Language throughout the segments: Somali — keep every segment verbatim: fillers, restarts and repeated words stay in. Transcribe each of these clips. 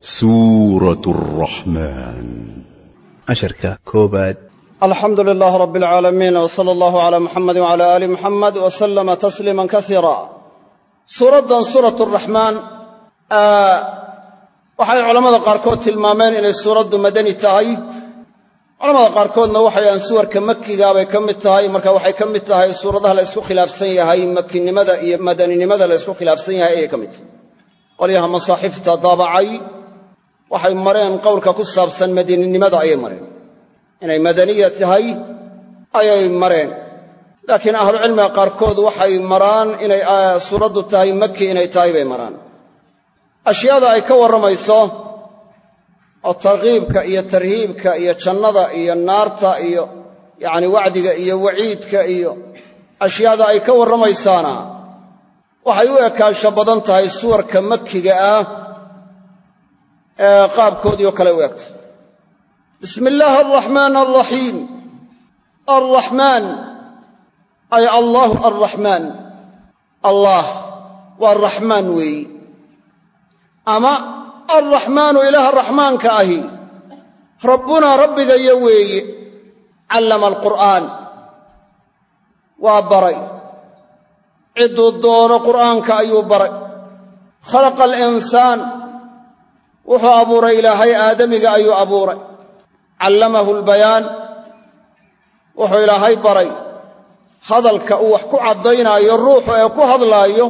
سورة الرحمن عشركا كوباد. الحمد لله رب العالمين، وصلى الله على محمد وعلى آل محمد وسلم تسليما كثيرا. سورة سورة الرحمن waxay culimada qaarkood tilmaameen inay suuraddu madani tahay. culimada qaarkoodna waxay aan suwarka makiga bay ka mid tahay, marka waxay ka mid tahay suuradaha la isku khilaafsan yahay, makinimada iyo madaninimada la isku khilaafsan yahay ayay ka mid tahay. qolyaha masaaxifta daabacay waxay mareen qowlka ku saabsan madaninimada ayay mareen, inay madaniya tahay ayay mareen. laakiin ahlucilmiga qaarkood waxay maraan inay suuraddu tahay maki inay tahay bay maraan. ashyaada ay ka warramayso oo targhiibka iyo tarhiibka iyo jannada iyo naarta iyo yacni wacdiga iyo waciidka iyo ashyaada ay ka warramaysaana waxay u ekaansho badan tahay suwarka makiga ah ee qaabkoodii oo kale u egto. bismi illaahi alraxmaan alraxiim. alraxmaan ay allaahu alraxmaan, allah waa raxmaan weeyi, ama alraxmaanu ilaaha raxmaanka ahi rabbunaa rabbigayo weeye. callama alqur'aan, waa baray cidduu doono qur'aanka ayuu baray. khalaqa alinsaan, wuxuu abuuray ilaahay aadamiga ayuu abuuray. callamahu albayaan, wuxuu ilaahay baray hadalka uu wax ku caddaynaayo ruuxu ee ku hadlaayo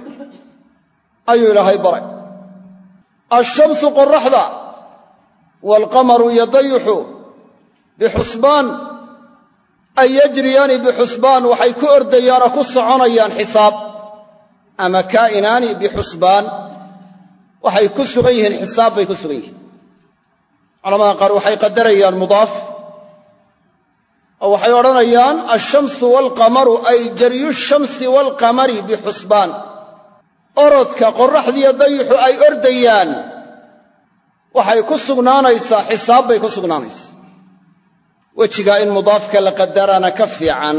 ayuu ilaahay baray. alshamsu qoraxda, waalqamaru iyo dayuxu bixusbaan ay yajriyaani bixusbaan, waxay ku ordayaan oo ku soconayaan xisaab, ama kaa'inaani bixusbaan, waxay ku sugan yihiin xisaab bay ku sugan yihiin. culamada qaar waxay qadarayaan mudaaf oo waxay odhanayaan alshamsu waalqamaru ay jaryu shamsi waalqamari bixusbaan, orodka qorraxdiiyo dayuxu ay ordayaan waxay ku sugnaanaysaa xisaab bay ku sugnaanaysaa. wejigaa in mudaafka la qadarana ka fiican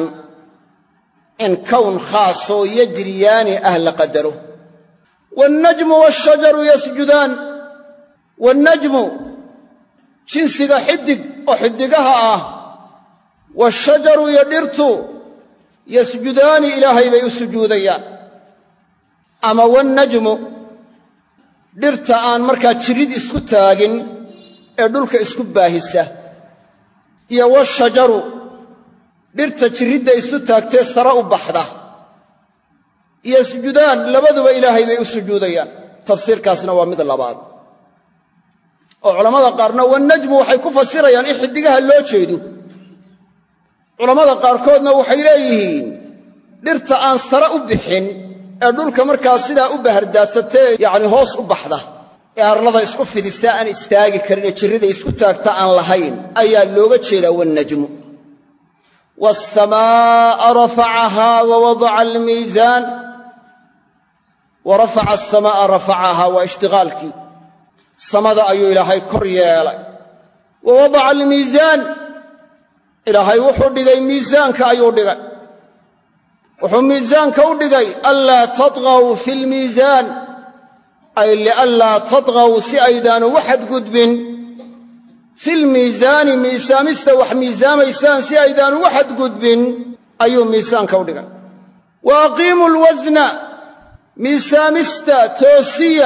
in kown khaasoo yajriyaani ah la qadaro. waalnajmu waashajaru yasjudaan. waalnajmu jinsiga xidig oo xidigaha ah, waashajaru iyo dhirtu yasjudaani ilaahay bay u sujuudayaan. ama wannajmu dhirta aan markaa jirid isku taagin ee dhulka isku baahisa, iyo washajaru dhirta jiridda isu taagtee sare u baxda, yasjudaan labaduba ilaahay bay u sujuudayaan. tafsiirkaasna waa mid labaad oo culammada qaarna wannajmu waxay ku fasirayaan in xiddigaha loo jeedo. culammada qaarkoodna waxay leeyihiin dhirta aan sare u bixin ee dhulka markaa sidaa u bahardaadsatee yacni hoos u baxda ee arlada isku fidisa aan istaagi karin ee jirrida isku taagta aan lahayn ayaa looga jeedaa wannajmu. waasamaa'a rafacahaa wa wadaca almiisaan. wa rafaca asamaa'a rafacahaa waa ishtiqaalkii, samada ayuu ilaahay kor yeelay. wa wadaca almiisaan, ilaahay wuxuu dhigay miisaanka ayuu dhigay. wuxuu miisaanka u dhigay anlaa tadghaw fi lmiisaan, ay lianlaa tadghaw si aydaanu ugu xadgudbin filmiisaani, miisaamista wax miisaamaysaan si aydaan ugu xadgudbin ayuu miisaanka u dhigay. wa aqiimu lwasna, miisaamista toosiya,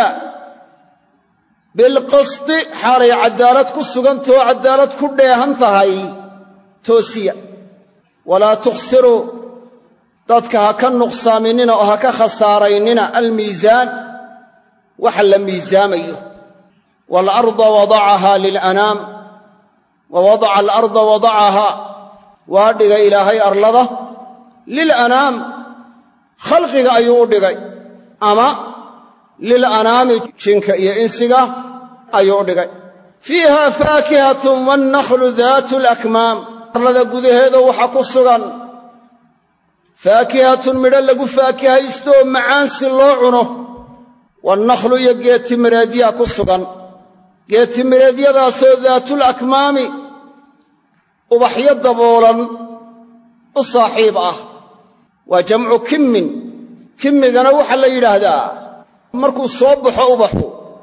bilqisti xaalay caddaalad ku sugantahoo caddaalad ku dheehan tahay toosiya. walaa tukhsiruu, dadka ha ka nuqsaaminina oo ha ka khasaaraynina almiisaan, waxa la miisaamayo. waalarda wadacahaa lilanaam, wa wadaca alarda wadacahaa, waa dhigay ilaahay arlada lilanaam, khalqiga ayuu u dhigay, ama lilanaami jinka iyo insiga ayuu u dhigay. fiiha faakihatun waannakhlu daatu lakmaam, arlada gudaheeda waxa ku sugan faakihatun midho lagu faakihaysto oo macaan si loo cuno, waannakhlu iyo geetimireedyaa ku sugan, geetimireedyadaasoo daatul akmaami ubaxyo daboolan u saaxiib ah. waa jamcu kimmin. kimmigana waxaa la yidhaahdaa markuu soo baxo ubaxu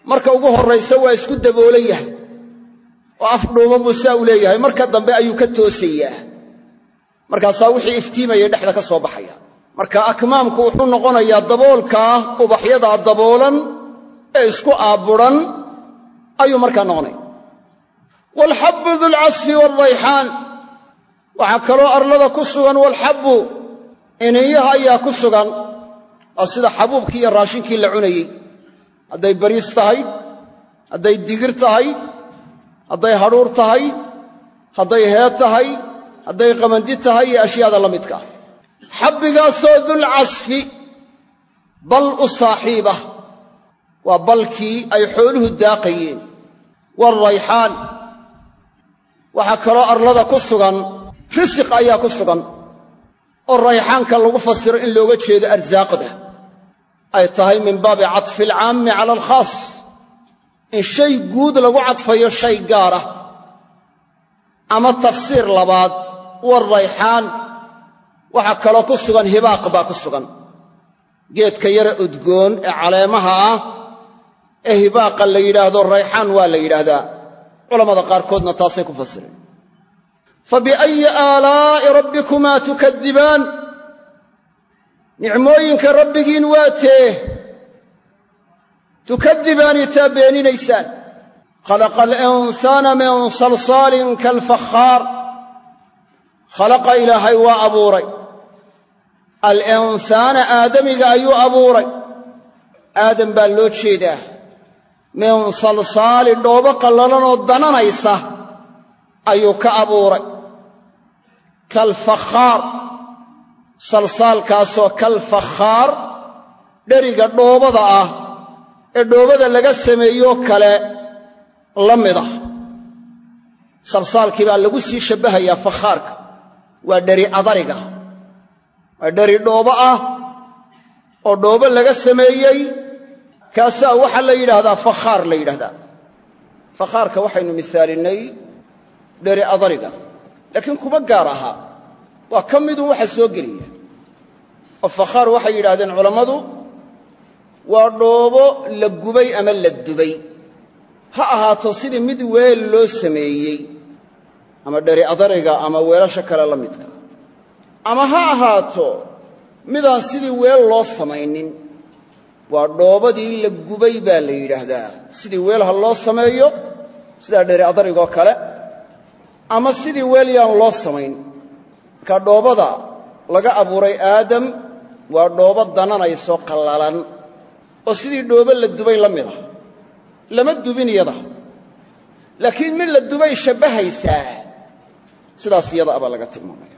marka ugu horraysa waa isku daboolan yahay oo afdhuuban buu saa u leeyahay, marka dambe ayuu ka toosayaa, markaasaa wixii iftiimaya dhexda ka soo baxaya. marka akmaamku wuxuu noqonayaa daboolkaa ubaxyadaa daboolan ee isku aaburan ayuu markaa noqonaya. waalxabbu dulcasfi waalrayxaan, waxaa kaloo arlada ku sugan walxabbu, iniyaha ayaa ku sugan, waa sida xabuubkii iyo raashinkii la cunayey, hadday bariis tahay, hadday digir tahay, hadday hadhuur tahay, hadday heed tahay, hadday qamandi tahay iyo ashyaada la midka ah. xabbigaasoo dulcasfi, bal u saaxiibah, waa balkii ay xooluhu daaqayeen. waalrayxaan, waxaa kaloo arlada ku sugan risiq ayaa ku sugan, oo rayxaanka lagu fasiro in looga jeedo arsaaqda ay tahay min baabi catfi alcaammi cala alkhaas, in shay guud lagu cadfayo shay gaar ah. ama tafsiir labaad, waalrayxaan waxaa kaloo ku sugan hibaaq baa ku sugan, geedka yara udgoon ee caleemaha ah ee hibaaqa la yidhaahdo rayxaan waa la yidhaahdaa, culammada qaarkoodna taasay ku fasireen. fabiayi aalaa'i rabbikumaa tukadibaan, nicmooyinka rabbigiin waa tee tukadibaani taa beeninaysaan. khalaqa alinsaana min salsaalin kaalfakhaar, khalaqa ilaahay waa abuuray alinsaana aadamiga ayuu abuuray, aadam baa loo jeedaa, min salsaalin dhoobo qallalanoo dananaysa ayuu ka abuuray, kalfakhaar, salsaalkaasoo kalfakhaar dheriga dhoobada ah ee dhoobada laga sameeyoo kale la mid ah. salsaalkii baa lagu sii shabbahayaa fakhaarka, waa dheri adariga, waa dheri dhoobo ah oo dhoobo laga sameeyey, kaasaa waxaa la yidhaahdaa fakhaar la yidhahdaa. fakhaarka waxaynu misaalinnay dheri adariga, laakiin kuma gaar ahaa, waa ka midun waxa soo geliya. oo fakhaar waxay yidhahdeen culammadu waa dhoobo la gubay ama la dubay, ha ahaato sidii mid weel loo sameeyey ama dheri adariga ama weelasha kale la midka, ama ha ahaato midaan sidii weel loo samaynin, waa dhoobadii la gubay baa la yidhaahdaa. sidii weel ha loo sameeyo sidaa dheri adarigoo kale, ama sidii weel yaan loo samayn. marka dhoobada laga abuuray aadam waa dhoobo dananaysoo qallalan oo sidii dhoobo la dubay la mid ah, lama dubin iyada, laakiin mid la dubay shabbahaysaa, sidaas iyada abaa laga tilmaamaya.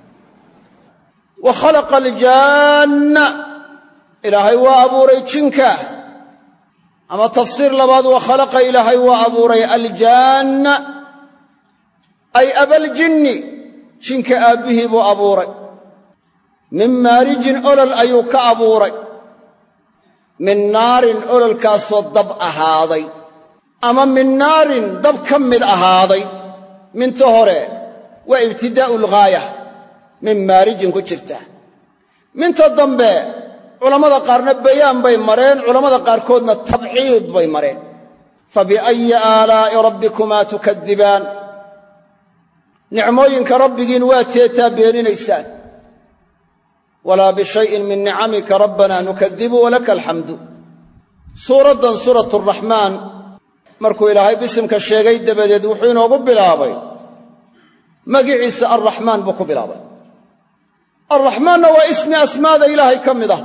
wa khalaqa aljaanna, ilaahay waa abuuray jinka, ama tafsiir labaad, wa khalaqa ilaahay waa abuuray aljaanna ay abaljinni, jinka aabbihii buu abuuray, min maarijin olol ayuu ka abuuray, min naarin ololkaasoo dab ahaaday, ama min naarin dab ka mid ahaaday. minta hore waa ibtidaa'u lghaaya, min maarijin ku jirta. minta dambe culammada qaarna bayaan bay mareen, culammada qaarkoodna tabciid bay mareen. fabiayi aalaa'i rabbikumaa tukadibaan, nicmooyinka rabbigiin waa teetaa beeninaysaan. walaa bishayin min nicamika rabbanaa nukadibu walaka alxamdu. suuraddan suuratu araxmaan markuu ilaahay bisimka sheegay dabadeed wuxuu inoogu bilaabay magiciisa arraxmaan buu ku bilaabay. arraxmaanna waa ismi asmaada ilaahay ka mid ah,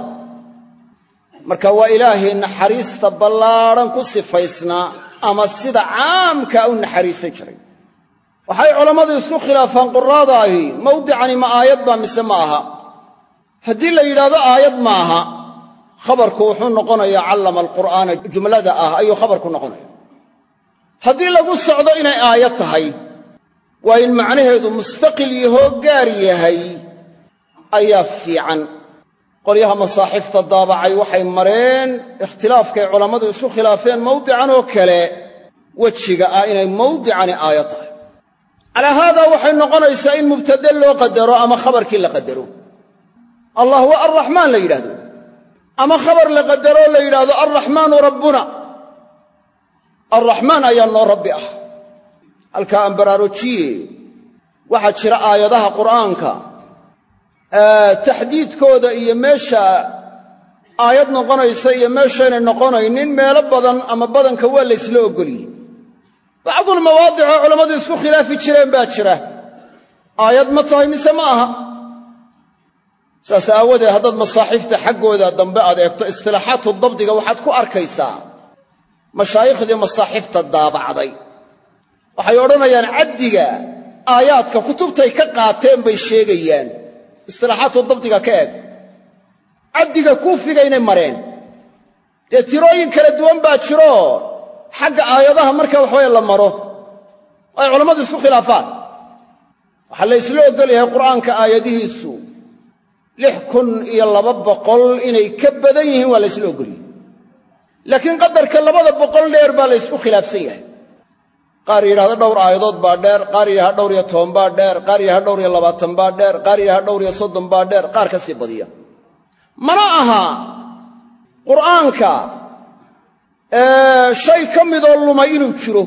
marka waa ilaahay naxariista ballaadhan ku sifaysnaa ama sida caamkaa u naxariisan jiray. waxay culammadu isku khilaafaan quraada ahi, mawdicani ma aayad baa mise ma aha. haddii la yidhaahdo aayad ma aha, khabarku wuxuu noqonayaa callama alqur'aana jumlada ah ayuu khabarku noqonaya. haddii lagu socdo inay aayad tahay, waa in macnaheedu mustaqil yahoo gaar yahay ayaa fiican. qolyaha masaaxifta daabacay waxay mareen ikhtilaafkay culammadu isku khilaafeen mawdican oo kale wejiga ah inay mawdicani aayad tahay. calaa haadaa waxay noqonaysaa in mubtade loo qadaro ama khabarkii la qadaro, allah waa arraxmaan la yidhaahdo, ama khabar la qadaroo la yidhaahdo arraxmaanu rabbuna, arraxmaan ayaa noo rabbi ah. halkaa aan baraarujiye waxaa jira aayadaha qur'aanka taxdiidkooda iyo meesha aayad noqonaysa iyo meeshaynay noqonaynin meelo badan ama badanka waa la ysla ogoliyey. bacdulmawaadicoo culammadu isku khilaafi jireen baa jira, aayad ma tahay mise ma aha. saas aawadeed haddaad masaaxiifta xaggooda dambe aad eegto istilaaxaatu dabdiga waxaad ku arkaysaa mashaayiikhdii masaaxiifta daabacday waxay odhanayaan caddiga aayaadka kutubtay ka qaateen bay sheegayaan. istilaaxaatu dabdiga ka eeg, caddiga kuufiga inay mareen. dee tirooyin kala duwan baa jiro xagga aayadaha marka waxaweye la maro ay culammadu isku khilaafaan. waxaa la ysla ogol yahay qur'aanka aayadihiisu lix kun iyo laba boqol inay ka badan yihiin waa la ysla ogol yahay, laakiin qadarka labada boqol dheer baa la ysku khilaafsan yahay. qaar yidhahda dhowr aayadood baa dheer, qaar yidhahda dhowr iyo toban baa dheer, qaar yidhahda dhowr iyo labaatan baa dheer, qaar yidhahda dhowr iyo soddon baa dheer, qaar ka sii badiya. mana aha qur'aanka shay ka midoo lumay inuu jiro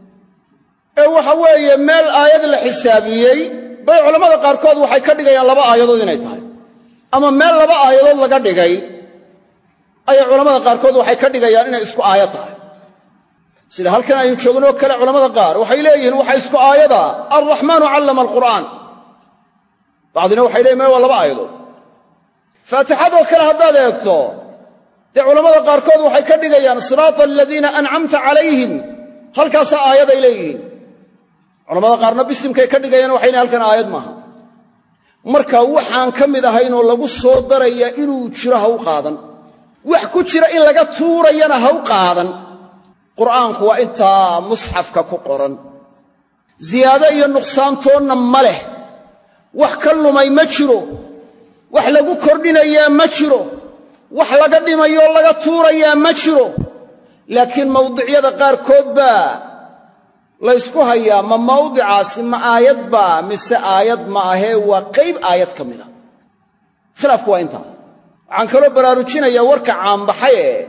ee waxa weeye meel aayad la xisaabiyey bay culammada qaarkood waxay ka dhigayaan laba aayadood inay tahay, ama meel laba aayadood laga dhigay ayay culammada qaarkood waxay ka dhigayaan inay isku aayad tahay. sida halkan aynu joognoo kale culammada qaar waxay leeyihiin waxa isku aayada alraxmaanu callama alqur'aan, bacdina waxay leeyihin meel waa laba aayadood. faatixadoo kale haddaad eegto dee culammada qaarkood waxay ka dhigayaan siraata aladiina ancamta calayhim, halkaasaa aayaday leeyihiin. culammada qaarna bisimkay ka dhigayaan waxay leeyihin halkan aayad maaha. marka waxaan ka mid ahaynoo lagu soo daraya inuu jiro ha u qaadan, wax ku jira in laga tuurayana ha u qaadan. qur'aanku waa intaa musxafka ku qoran, ziyaado iyo nuqsaantoonna ma leh. wax ka lumay ma jiro, wax lagu kordhinayaa ma jiro, wax laga dhimayoo laga tuurayaa ma jiro. laakiin mawdicyada qaarkood baa la ysku hayaa, ma mawdicaasi ma aayad baa mise aayad ma ahee waa qayb aayad ka mida. khilaafku waa intaa. waxaan kaloo baraarujinayaa warka caanbaxay ee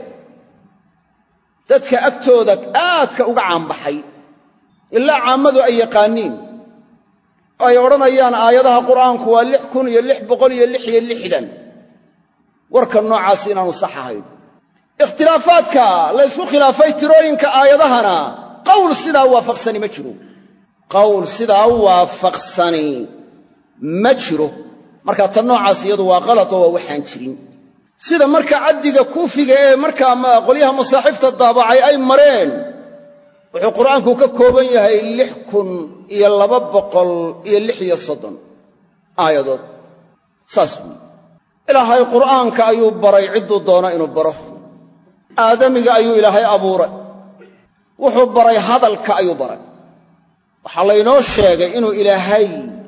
dadka agtooda aadka uga caanbaxay ilaa caammadu ay yaqaaniin oo ay odhanayaan aayadaha qur'aanku waa lix kun iyo lix boqol iyo lix iyo lixdan. warka noocaasi inaanu sax ahayn. ikhtilaafaadka la ysku khilaafay tirooyinka aayadahana qawl sidaa waafaqsani ma jiro, qawl sidaa waafaqsani ma jiro. marka tan noocaas iyadu waa qalad oo waa waxaan jirin. sida marka caddiga kuufiga ee markaa qolyaha masaaxiifta daabacay ay mareen wuxuu qur'aanku ka kooban yahay lix kun iyo laba boqol iyo lix iyo soddon aayadood. saas weyi. ilaahay qur'aanka ayuu baray cidduu doono inuu baro. aadamiga ayuu ilaahay abuuray, wuxuu baray hadalka ayuu baray. waxaa laynoo sheegay inuu ilaahay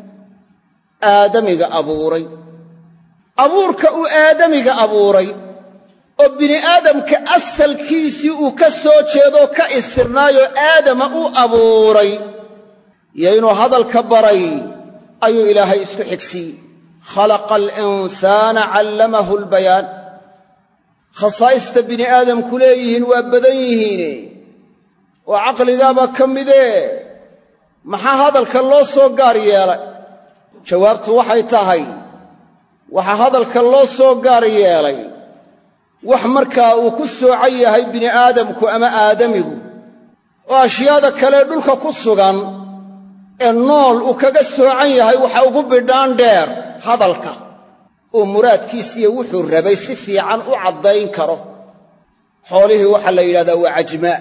aadamiga abuuray. abuurka uu aadamiga abuuray oo bini aadamka asalkiisii uu ka soo jeedoo ka isirnaayoo aadama uu abuuray iyo inuu hadalka baray ayuu ilaahay isku xigsiiyey. khalaqa alinsaana callamahu albayaan. khasaa'ista bini aadamku leeyihiin waa badan yihiine oo caqligaaba ka midee maxaa hadalka loo soo gaar yeelay? jawaabtu waxay tahay waxaa hadalka loo soo gaar yeelay wax markaa uu ku soocan yahay bini aadamku ama aadamigu oo ashyaada kale dhulka ku sugan ee nool uu kaga soocan yahay waxa ugu bidhaan dheer hadalka oo muraadkiisiiyo wuxuu rabay si fiican u caddayn karo. xoolihii waxaa la yidhahdaa waa cajmaa.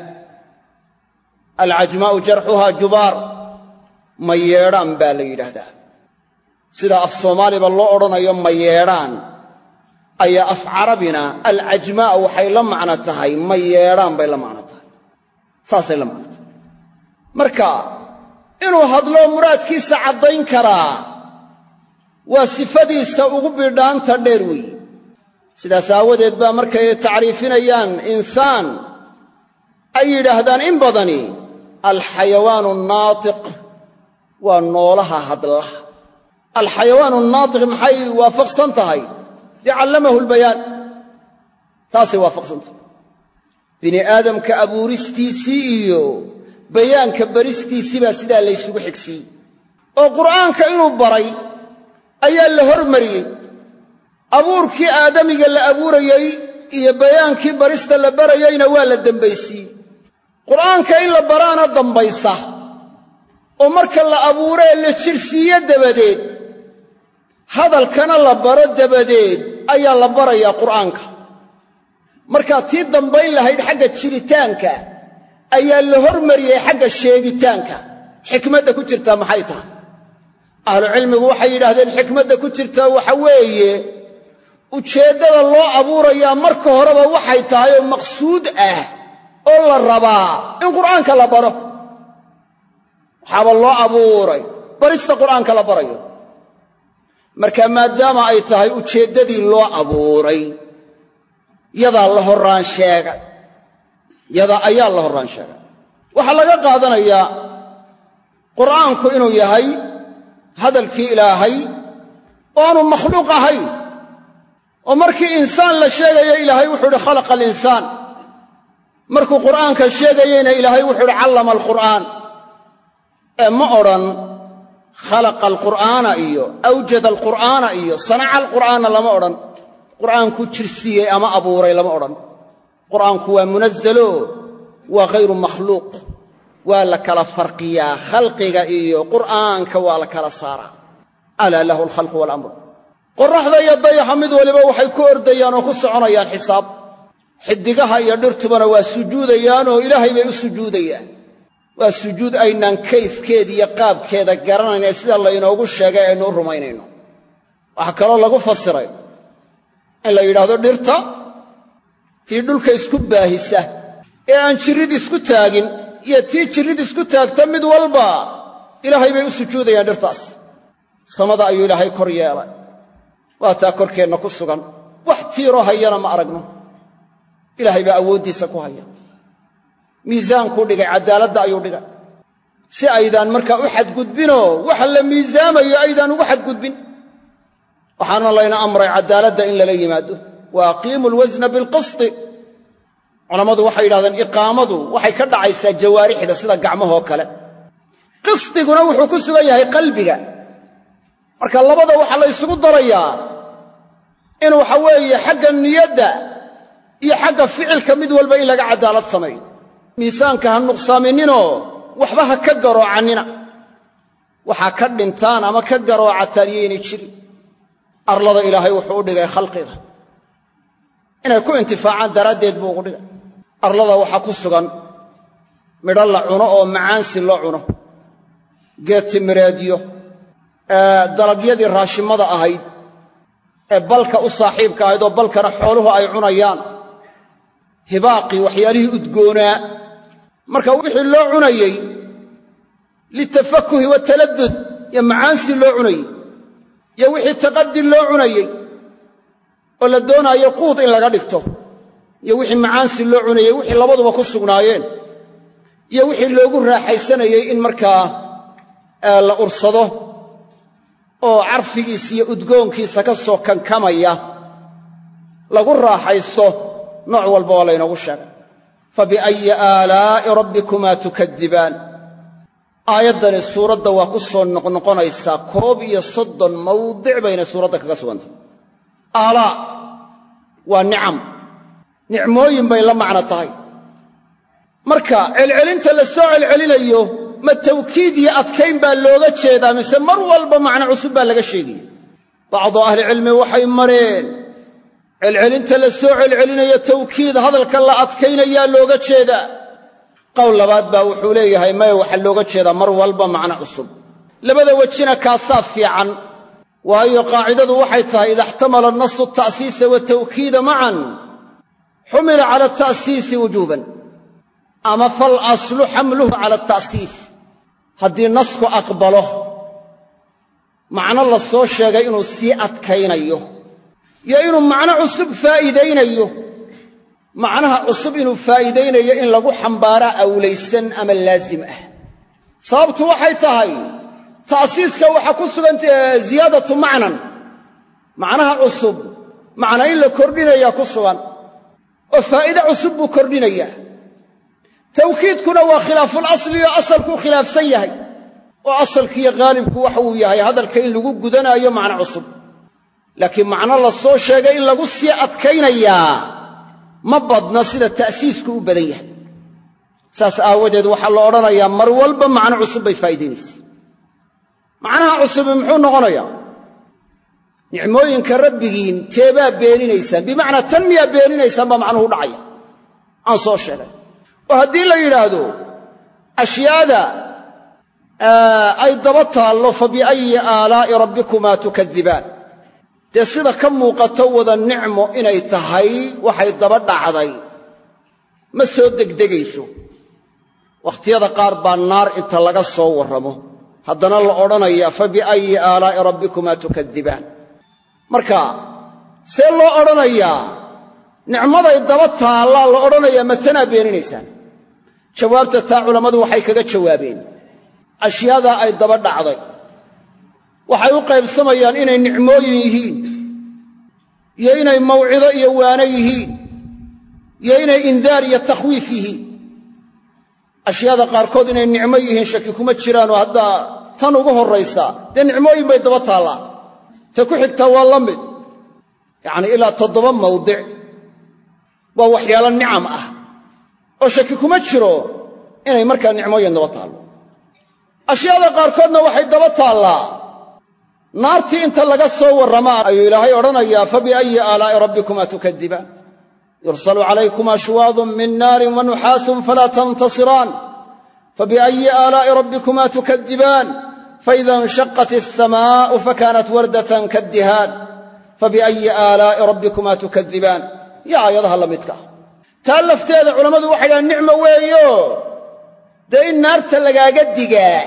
alcajmaa'u jarxuhaa jubaar, ma yeedhaan baa la yidhaahdaa. sida af soomaaliba loo odhanayo ma yeedhaan ayaa af carabina alcajmaa waxay la macno tahay ma yeedhaan bay la macno tahay. saasay la macno tahay. marka inuu hadlo muraadkiisa caddayn karaa waa sifadiisa ugu bidhaanta dheer weeye. sidaas aawadeed baa markay tacriifinayaan insaan ay yidhaahdaan in badani alxayawaanu annaatiq waa noolaha hadlaha. alxayawaanu annaatiq maxay waafaqsan tahay? dee callamahu albayaan, taasay waafaqsan tahay. bini aadamka abuuristiisii iyo bayaanka baristiisii baa sidaa laysugu xigsiiyey oo qur'aanka inuu baray ayaa la hormariyey abuurkii aadamiga la abuurayey iyo bayaankii barista la barayeyna waa la dambaysiiyey qur'aanka in la baraana dambaysa oo marka la abuuree la jirsiiye dabadeed hadalkana la baro dabadeed ayaa la barayaa qur'aanka markaa tii dambayn lahayd xagga jiritaanka ayaa la hormariyey xagga sheegitaanka xikmadda ku jirtaa maxay tahay ahlucilmigu waxay yidhaahdeen xikmadda ku jirtaa waxa weeye ujeeddada loo abuurayaa marka horeba waxay tahay oo maqsuud ah oo la rabaa in qur'aanka la baro waxaaba loo abuuray barista qur'aanka la barayo marka maadaama ay tahay ujeeddadii loo abuuray yadaa la horraan sheegay yada ayaa la horraan sheegay waxaa laga qaadanayaa qur'aanku inuu yahay hadalkii ilaahay oo aanu makhluuq ahayn oo markii insaan la sheegayo ilaahay wuxuu idhi khalaqa alinsaan markuu qur'aanka sheegayeyna ilaahay wuxuu idhi callama alqur'aan ee ma odhan khalaqa alqur'aana iyo awjada alqur'aana iyo sanaca alqur'aana lama odhan qur'aankuu jirsiiyey ama abuuray lama odhan qur'aanku waa munazalo waa ghayru makhluuq waa la kala farqiyaa khalqiga iyo qur'aanka waa la kala saaraa alaa lahu alkhalqu waalamru qorraxda iyo dayaxa mid waliba waxay ku ordayaan oo ku soconayaan xisaab xidigaha iyo dhirtubana waa sujuudayaan oo ilaahay bay u sujuudayaan waa sujuud aynaan kayfkeeda iyo qaabkeeda garanayn ee sida laynoogu sheegay aynu u rumaynayno waxaa kaloo lagu fasiray in la yidhaahdo dhirta tii dhulka isku baahisa ee aan jirrid isku taagin iyo tii jirrid isku taagta mid walba ilaahay bay u sujuudayaan dhirtaas samada ayuu ilaahay kor yeelay waa taa korkeenna ku sugan wax tiiroo hayana ma aragno ilaahay baa awooddiisa ku haya miisaankuu dhigay caddaaladda ayuu dhigay si aydaan markaa u xadgudbinoo waxa la miisaamayo aydaan ugu xadgudbin waxaana layna amray caddaaladda in lala yimaado wa aqiimu alwasna bilqisti culammadu waxay yidhahdeen iqaamadu waxay ka dhacaysaa jawaarixda sida gacmahoo kale qisdiguna wuxuu ku sugan yahay qalbiga marka labada waxaa la ysugu darayaa in waxa weeye xagga niyadda iyo xagga ficilka mid walba in laga caddaalad sameeyo miisaanka ha nuqsaaminninoo waxba ha ka garoocannina waxaa ka dhintaan ama ka garoocataan iyoynay jirin arlada ilaahay wuxuu u dhigay khalqiga inay ku intifaacaan daraaddeed buu ugu dhigay arlada waxaa ku sugan midho la cuno oo macaansi loo cuno geed timireedyo ee dalagyadii raashimada ahayd ee balka u saaxiibka ahayd oo balkana xooluhu ay cunayaan hibaaqii waxyaalihii udgoonaa marka wixii loo cunayey litafakuhi wataladdud iyo macaansi loo cunayey iyo wixii taqaddi loo cunayey oo la doonaayo quud in laga dhigto iyo wixii macaansi loo cunayey wixii labaduba ku sugnaayeen iyo wixii loogu raaxaysanayey in markaa la ursado oo carfigiisa iyo udgoonkiisa ka soo kankamaya lagu raaxaysto nooc walba waa laynoogu sheegay fa biayi aalaa'i rabbikumaa tukadibaan aayaddani suuradda waa ku soo noqnoqonaysaa koob iyo soddon mawdic bayna suuradda kaga sugantay aalaa waa nicam nicmooyin bay la macno tahay marka celcelinta la soo celcelinayo ma tawkiid iyo adkayn baa looga jeedaa mise mar walba macno cusub baa laga sheegaya bacdu ahlicilmi waxay mareen celcelinta la soo celcelinayo tawkiid hadalka la adkaynayaa looga jeedaa qowl labaad baa wuxuu leeyahay maya waxaa looga jeedaa mar walba macno cusub labada wejina kaasaa fiican waayo qaacidadu waxay tahay ida ixtamala annasu ata'siisa watawkiida macan xumila cala ata'siisi wujuuban ama fal aslu xamluhu cala ata'siis haddii nasku aqbalo macno la soo sheegay inuu sii adkaynayo iyo inuu macno cusub faa'iidaynayo macnaha cusub inuu faa'iidaynayo in lagu xambaaraa awlaysan ama laazim ah sababtu waxay tahay ta'siiska waxaa ku sugan ziyaadatu macnan macnaha cusub macna in la kordhinayaa ku sugan oo faa'iide cusub buu kordhinayaa. tawkiidkuna waa khilaaful asli oo asalkuu khilaafsan yahay, oo asalkiiyo qaalibku waxa uu yahay hadalka in lagu gudanaayo macno cusub. laakiin macno la soo sheegay in lagu sii adkaynayaa ma badna sida ta'siisku u badan yahay. saas aawadeed waxaa la odhanayaa mar walba macno cusub bay faa'iidaynaysa. macnaha cusubi muxuu noqonayaa? nicmooyinka rabbigiin teebaa beeninaysaan, bimacnaa tan miyaa beeninaysaan baa macnuhu dhacaya aan soo sheegay. oo haddii la yidhaahdo ashyaada ay daba taallo fa biayi aalaa'i rabbikumaa tukadibaan, dee sida ka muuqato wada nicmo inay tahay waxay daba dhacday ma soo degdegayso. wakhtiyada qaar baa naar inta laga soo warramo haddana la odhanayaa fa biayi aalaa'i rabbikumaa tukadibaan. marka see loo odhanayaa nicmaday daba taallaa la odhanayaa matanaa beeninaysaan? jawaabta taa culammadu waxay kaga jawaabeen ashyaadaa ay daba dhacday waxay u qaybsamayaan inay nicmooyin yihiin, iyo inay mawcido iyo waano yihiin, iyo inay indaar iyo takhwiif yihiin. ashyaada qaarkood inay nicmo yihiin shaki kuma jiraanoo haddaa tan ugu horraysa dee nicmooyin bay daba taallaa, ta ku xigtaa waa la mid. yacnii ilaa toddoba mawdic waa waxyaalo nicam ah oo shaki kuma jiro inay markaa nicmooyin daba taallo. ashyaada qaarkoodna waxay daba taallaa naartii inta laga soo warramaa ayuu ilaahay odhanayaa fa biayi aalaa'i rabbikumaa tukadibaan yursalu calaykumaa shuwaadun min naarin wa nuxaasun falaa tantasiraan fa biayi aalaa'i rabbikumaa tukadibaan faida inshaqat alsamaa'u fakaanat wardatan kaddihaan fa biayi aalaa'i rabbikumaa tukadibaan iyo aayadaha la midka ah. taa lafteeda culammadu waxay dhahaan nicmo weeyo dee in naarta lagaaga digaa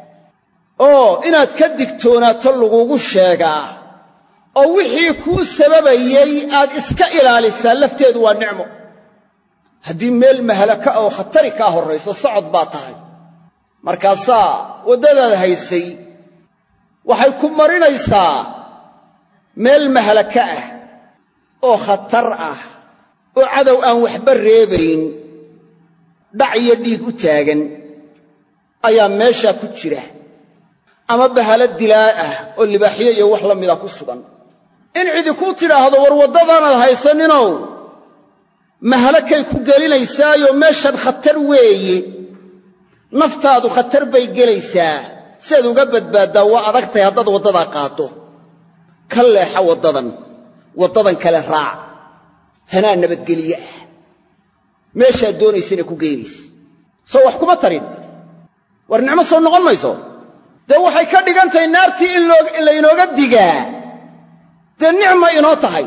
oo inaad ka digtoonaato lagugu sheegaa oo wixii kuu sababayey aad iska ilaalisaa lafteedu waa nicmo. haddii meel mahalaka oo khatari kaa horrayso socod baa tahay, markaasaa waddadaad haysay waxay ku marinaysaa meel mahalaka ah oo khatar ah oo cadow aan waxba reebayn, dhac iyo dhiig u taagan ayaa meeshaa ku jira, ama bahalo dilaa ah oo libaaxyo iyo wax la mida ku sugan. in cidi kuu tidhaahdo war waddadaanaad haysaninow mahalakay ku gelinaysaayo meeshan khatar weeye, naftaadu khatar bay gelaysaa, siaad uga badbaaddaa waa adagtahay haddaad waddadaa qaaddo. ka leexa waddadan, waddadan kale raac, tanaa nabadgelye ah, meeshaad doonaysana ku geynaysa. soo wax kuma tarin, war nicmo soo noqon mayso. dee waxay ka dhigan tahay naartii in laynooga digaa dee nicmo inoo tahay,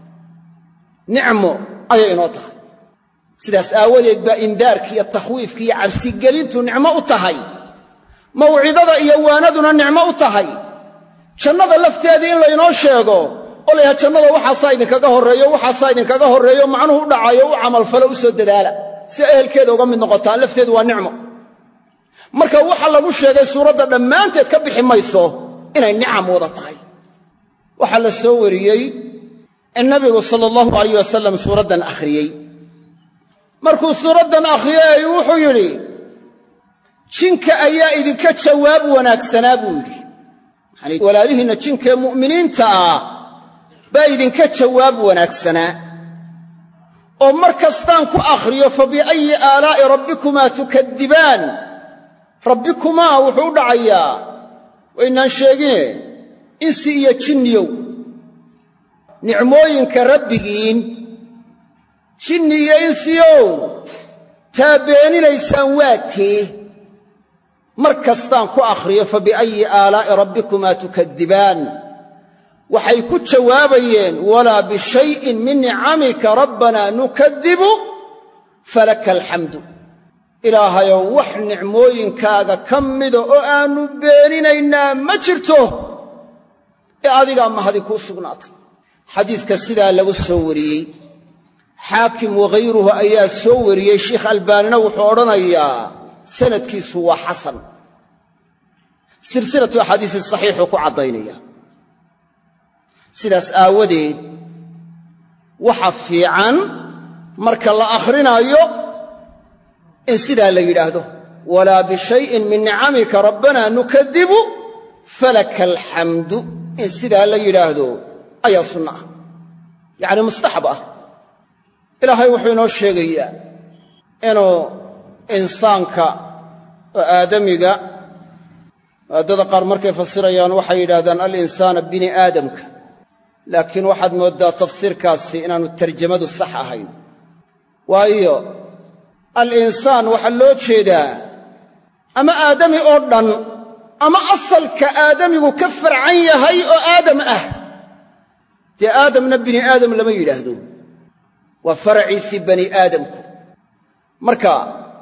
nicmo ayay inoo tahay. sidaas aawadeed baa indaarki iyo takhwiifki iyo cabsigelintu nicmo u tahay, mawcidada iyo waanaduna nicmo u tahay. jannada lafteedii in laynoo sheego oo la yidhaha jannada waxaasaa idinkaga horreeyo waxaasaa idinkaga horreeyo macnuhu u dhacayo u camalfalo u soo dadaala si ehelkeeda uga mid noqotaan, lafteedu waa nicmo. marka waxa lagu sheegay suuradda dhammaanteed ka bixi mayso inay nicam wada tahay. waxaa la soo wariyey in nabigu sala allahu alayh wasalam suuraddan akhriyey. markuu suuraddan akhriyey wuxuu yidhi jinka ayaa idinka jawaab wanaagsanaa buu yidhi, yacanii walaalihiinna jinkaee mu'miniinta ah baa idinka jawaab wanaagsanaa. oo mar kastaan ku akhriyo fa biayi aalaa'i rabbikumaa tukadibaan, rabbikumaa wuxuu u dhacayaa waynaan sheegine insi iyo jinniyow. nicmooyinka rabbigiin jinni iyo insiyow taa beeninaysaan waa tee. mar kastaan ku akhriyo fa biayi aalaa'i rabbikumaa tukadibaan waxay ku jawaabayeen walaa bishayin min nicamika rabbanaa nukadibu falaka alxamdu. ilaahayow wax nicmooyinkaaga ka mida oo aannu beeninaynaa ma jirto ee adigaa mahadi kuu sugnaatay. xadiiska sidaa lagu soo wariyey xaakim waghayruhu ayaa soo wariyey. sheikh albaanina wuxuu odhanayaa sanadkiisu waa xasan, silsilatu axaadiisi saxiixuu ku caddaynaya. sidaas aawadeed waxa fiican marka la akhrinayo in sidaa la yidhaahdo walaa bishayin min nicamika rabbanaa nukadibu falaka alxamdu in sidaa la yidhaahdo ayaa sunno ah yacni mustaxab ah ilaahay wuxuu inoo sheegayaa inuu insaanka oo aadamiga maaddada qaar markay fasirayaan waxay yidhahdaan alinsaana bini aadamka laakiin waxaad mooddaa tafsiirkaasi inaannu tarjamadu sax ahayn waayo alinsaan waxaa loo jeedaa ama aadami oo dhan ama asalka aadamigu ka farcan yahay oo aadam ah dee aadamna bini aadam lama yidhaahdo waa faraciisii bani aadamku marka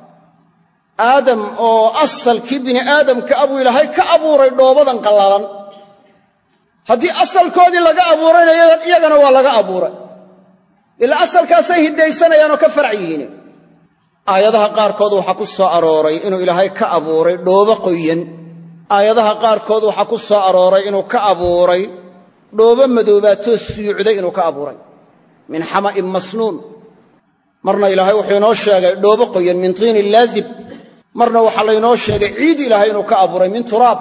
aadam oo asalkii bini aadamka abuu ilaahay ka abuuray dhoobadan qallalan haddii asalkoodii laga abuurayna iyagana waa laga abuuray ilaa asalkaasay hiddaysanayaan oo ka farac yihiin aayadaha qaarkood waxaa ku soo arooray inuu ilaahay ka abuuray dhoobo qoyan aayadaha qaarkood waxaa ku soo arooray inuu ka abuuray dhoobo madoobaatoo suyuucday inuu ka abuuray min xama'in masnuun marna ilaahay wuxuu inoo sheegay dhoobo qoyan min tiinin laazib marna waxaa laynoo sheegay ciid ilaahay inuu ka abuuray min turaab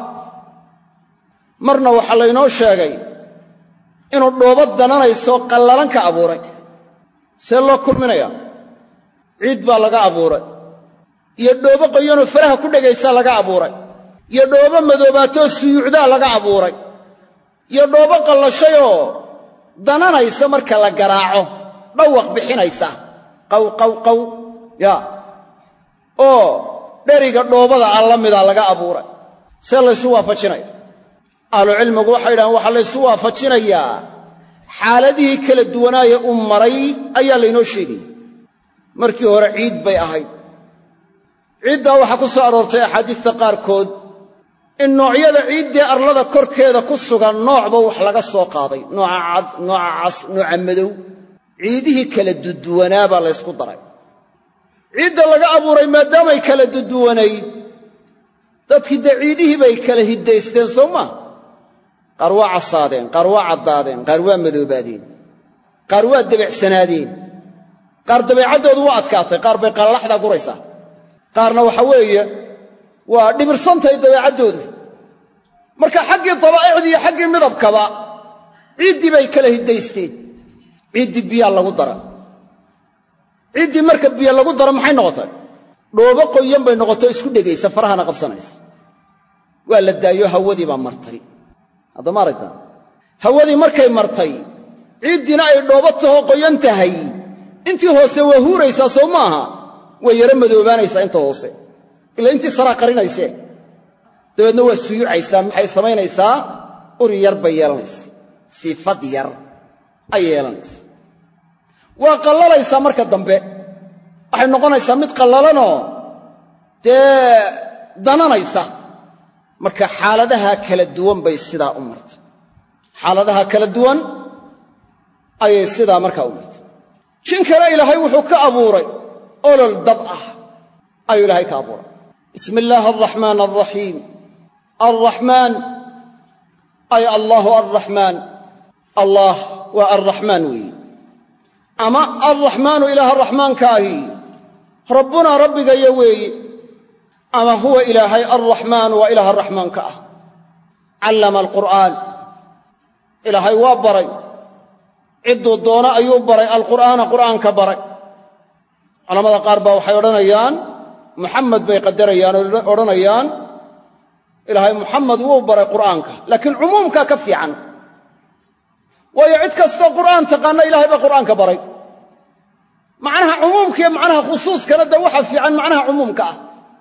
marna waxaa laynoo sheegay inuu dhoobo dananaysoo qallalan ka abuuray see loo kulminayaa ciid baa laga abuuray iyo dhoobo qoyanoo faraha ku dhegaysaa laga abuuray iyo dhoobo madoobaatoo suyuucdaa laga abuuray iyo dhoobo qallashayoo dananaysa marka la garaaco dhawaq bixinaysa qaw qaw qaw yaa oo dheriga dhoobada ah la mida laga abuuray see laysu waafajinaya ahlucilmigu waxay yidhahaan waxaa laysu waafajinayaa xaaladihii kala duwanaaye u maray ayaa laynoo sheegaya markii hore ciid bay ahayd ciiddaa waxaa ku soo aroortay axaadiista qaarkood in noocyada ciiddee arlada korkeeda ku sugan noocba wax laga soo qaaday nooca cad nooca cas nooca madow ciidihii kala duduwanaa baa laysku daray ciidda laga abuuray maadaamay kala duduwanayd dadkii dee ciidihii bay kala hiddaysteen soo maa qaar waa casaadeen qaar waa caddaadeen qaar waa madoobaadeen qaar waa debecsanaadeen qaar dabeecaddoodu waa adkaatay qaar bay qallaxdaa guraysaa qaarna waxa weeye waa dhibirsantahay dabeecaddoodu marka xaggii dabaa'icdii iyo xaggii midabkaba ciiddii bay kala hiddaysteen ciiddii biyaa lagu dara ciiddii marka biyo lagu daro maxay noqotay dhoobo qoyan bay noqoto isku dhegaysa farahana qabsanaysa waa la daayo hawadii baa martay haddama aragtaa hawadii markay martay ciiddiina ay dhoobo tahoo qoyan tahay intii hoose waa huuraysaa soo maaha way yaro madoobaanaysaa inta hoose ilaa intii saraa qarinaysee dabeedna waa suyuucaysaa maxay samaynaysaa uri yar bay yeelanaysa sifad yar ay yeelanaysa waa qallalaysaa marka dambe waxay noqonaysaa mid qallalanoo dee dananaysa marka xaaladaha kala duwan bay sidaa u martay xaaladaha kala duwan ayay sidaa markaa u martay jin kale ilaahay wuxuu ka abuuray olol dab ah ayuu ilaahay ka abuuray bismi illaahi alraxmaan alraxiim alraxmaan ay allaahu alraxmaan allaah waa alraxmaan weeye ama alraxmaanu ilaaha raxmaankaahi rabbunaa rabbigaya weeye ama huwa ilaahay alraxmaanu waa ilaaha raxmaanka ah callama alqur'aan ilaahay waa baray cidduu doono ayuu baray alqur'aana qur'aanka baray culammada qaar baa waxay odhanayaan muxamed bay qadarayaan oo odhanayaan ilaahay muxamed wuu baray qur'aanka laakiin cumuumkaa ka fiican waayo cid kastoo qur'aan taqaana ilaahay baa qur'aanka baray macnaha cumuumka iyo macnaha khusuuskana de waxa fiican macnaha cumuumka ah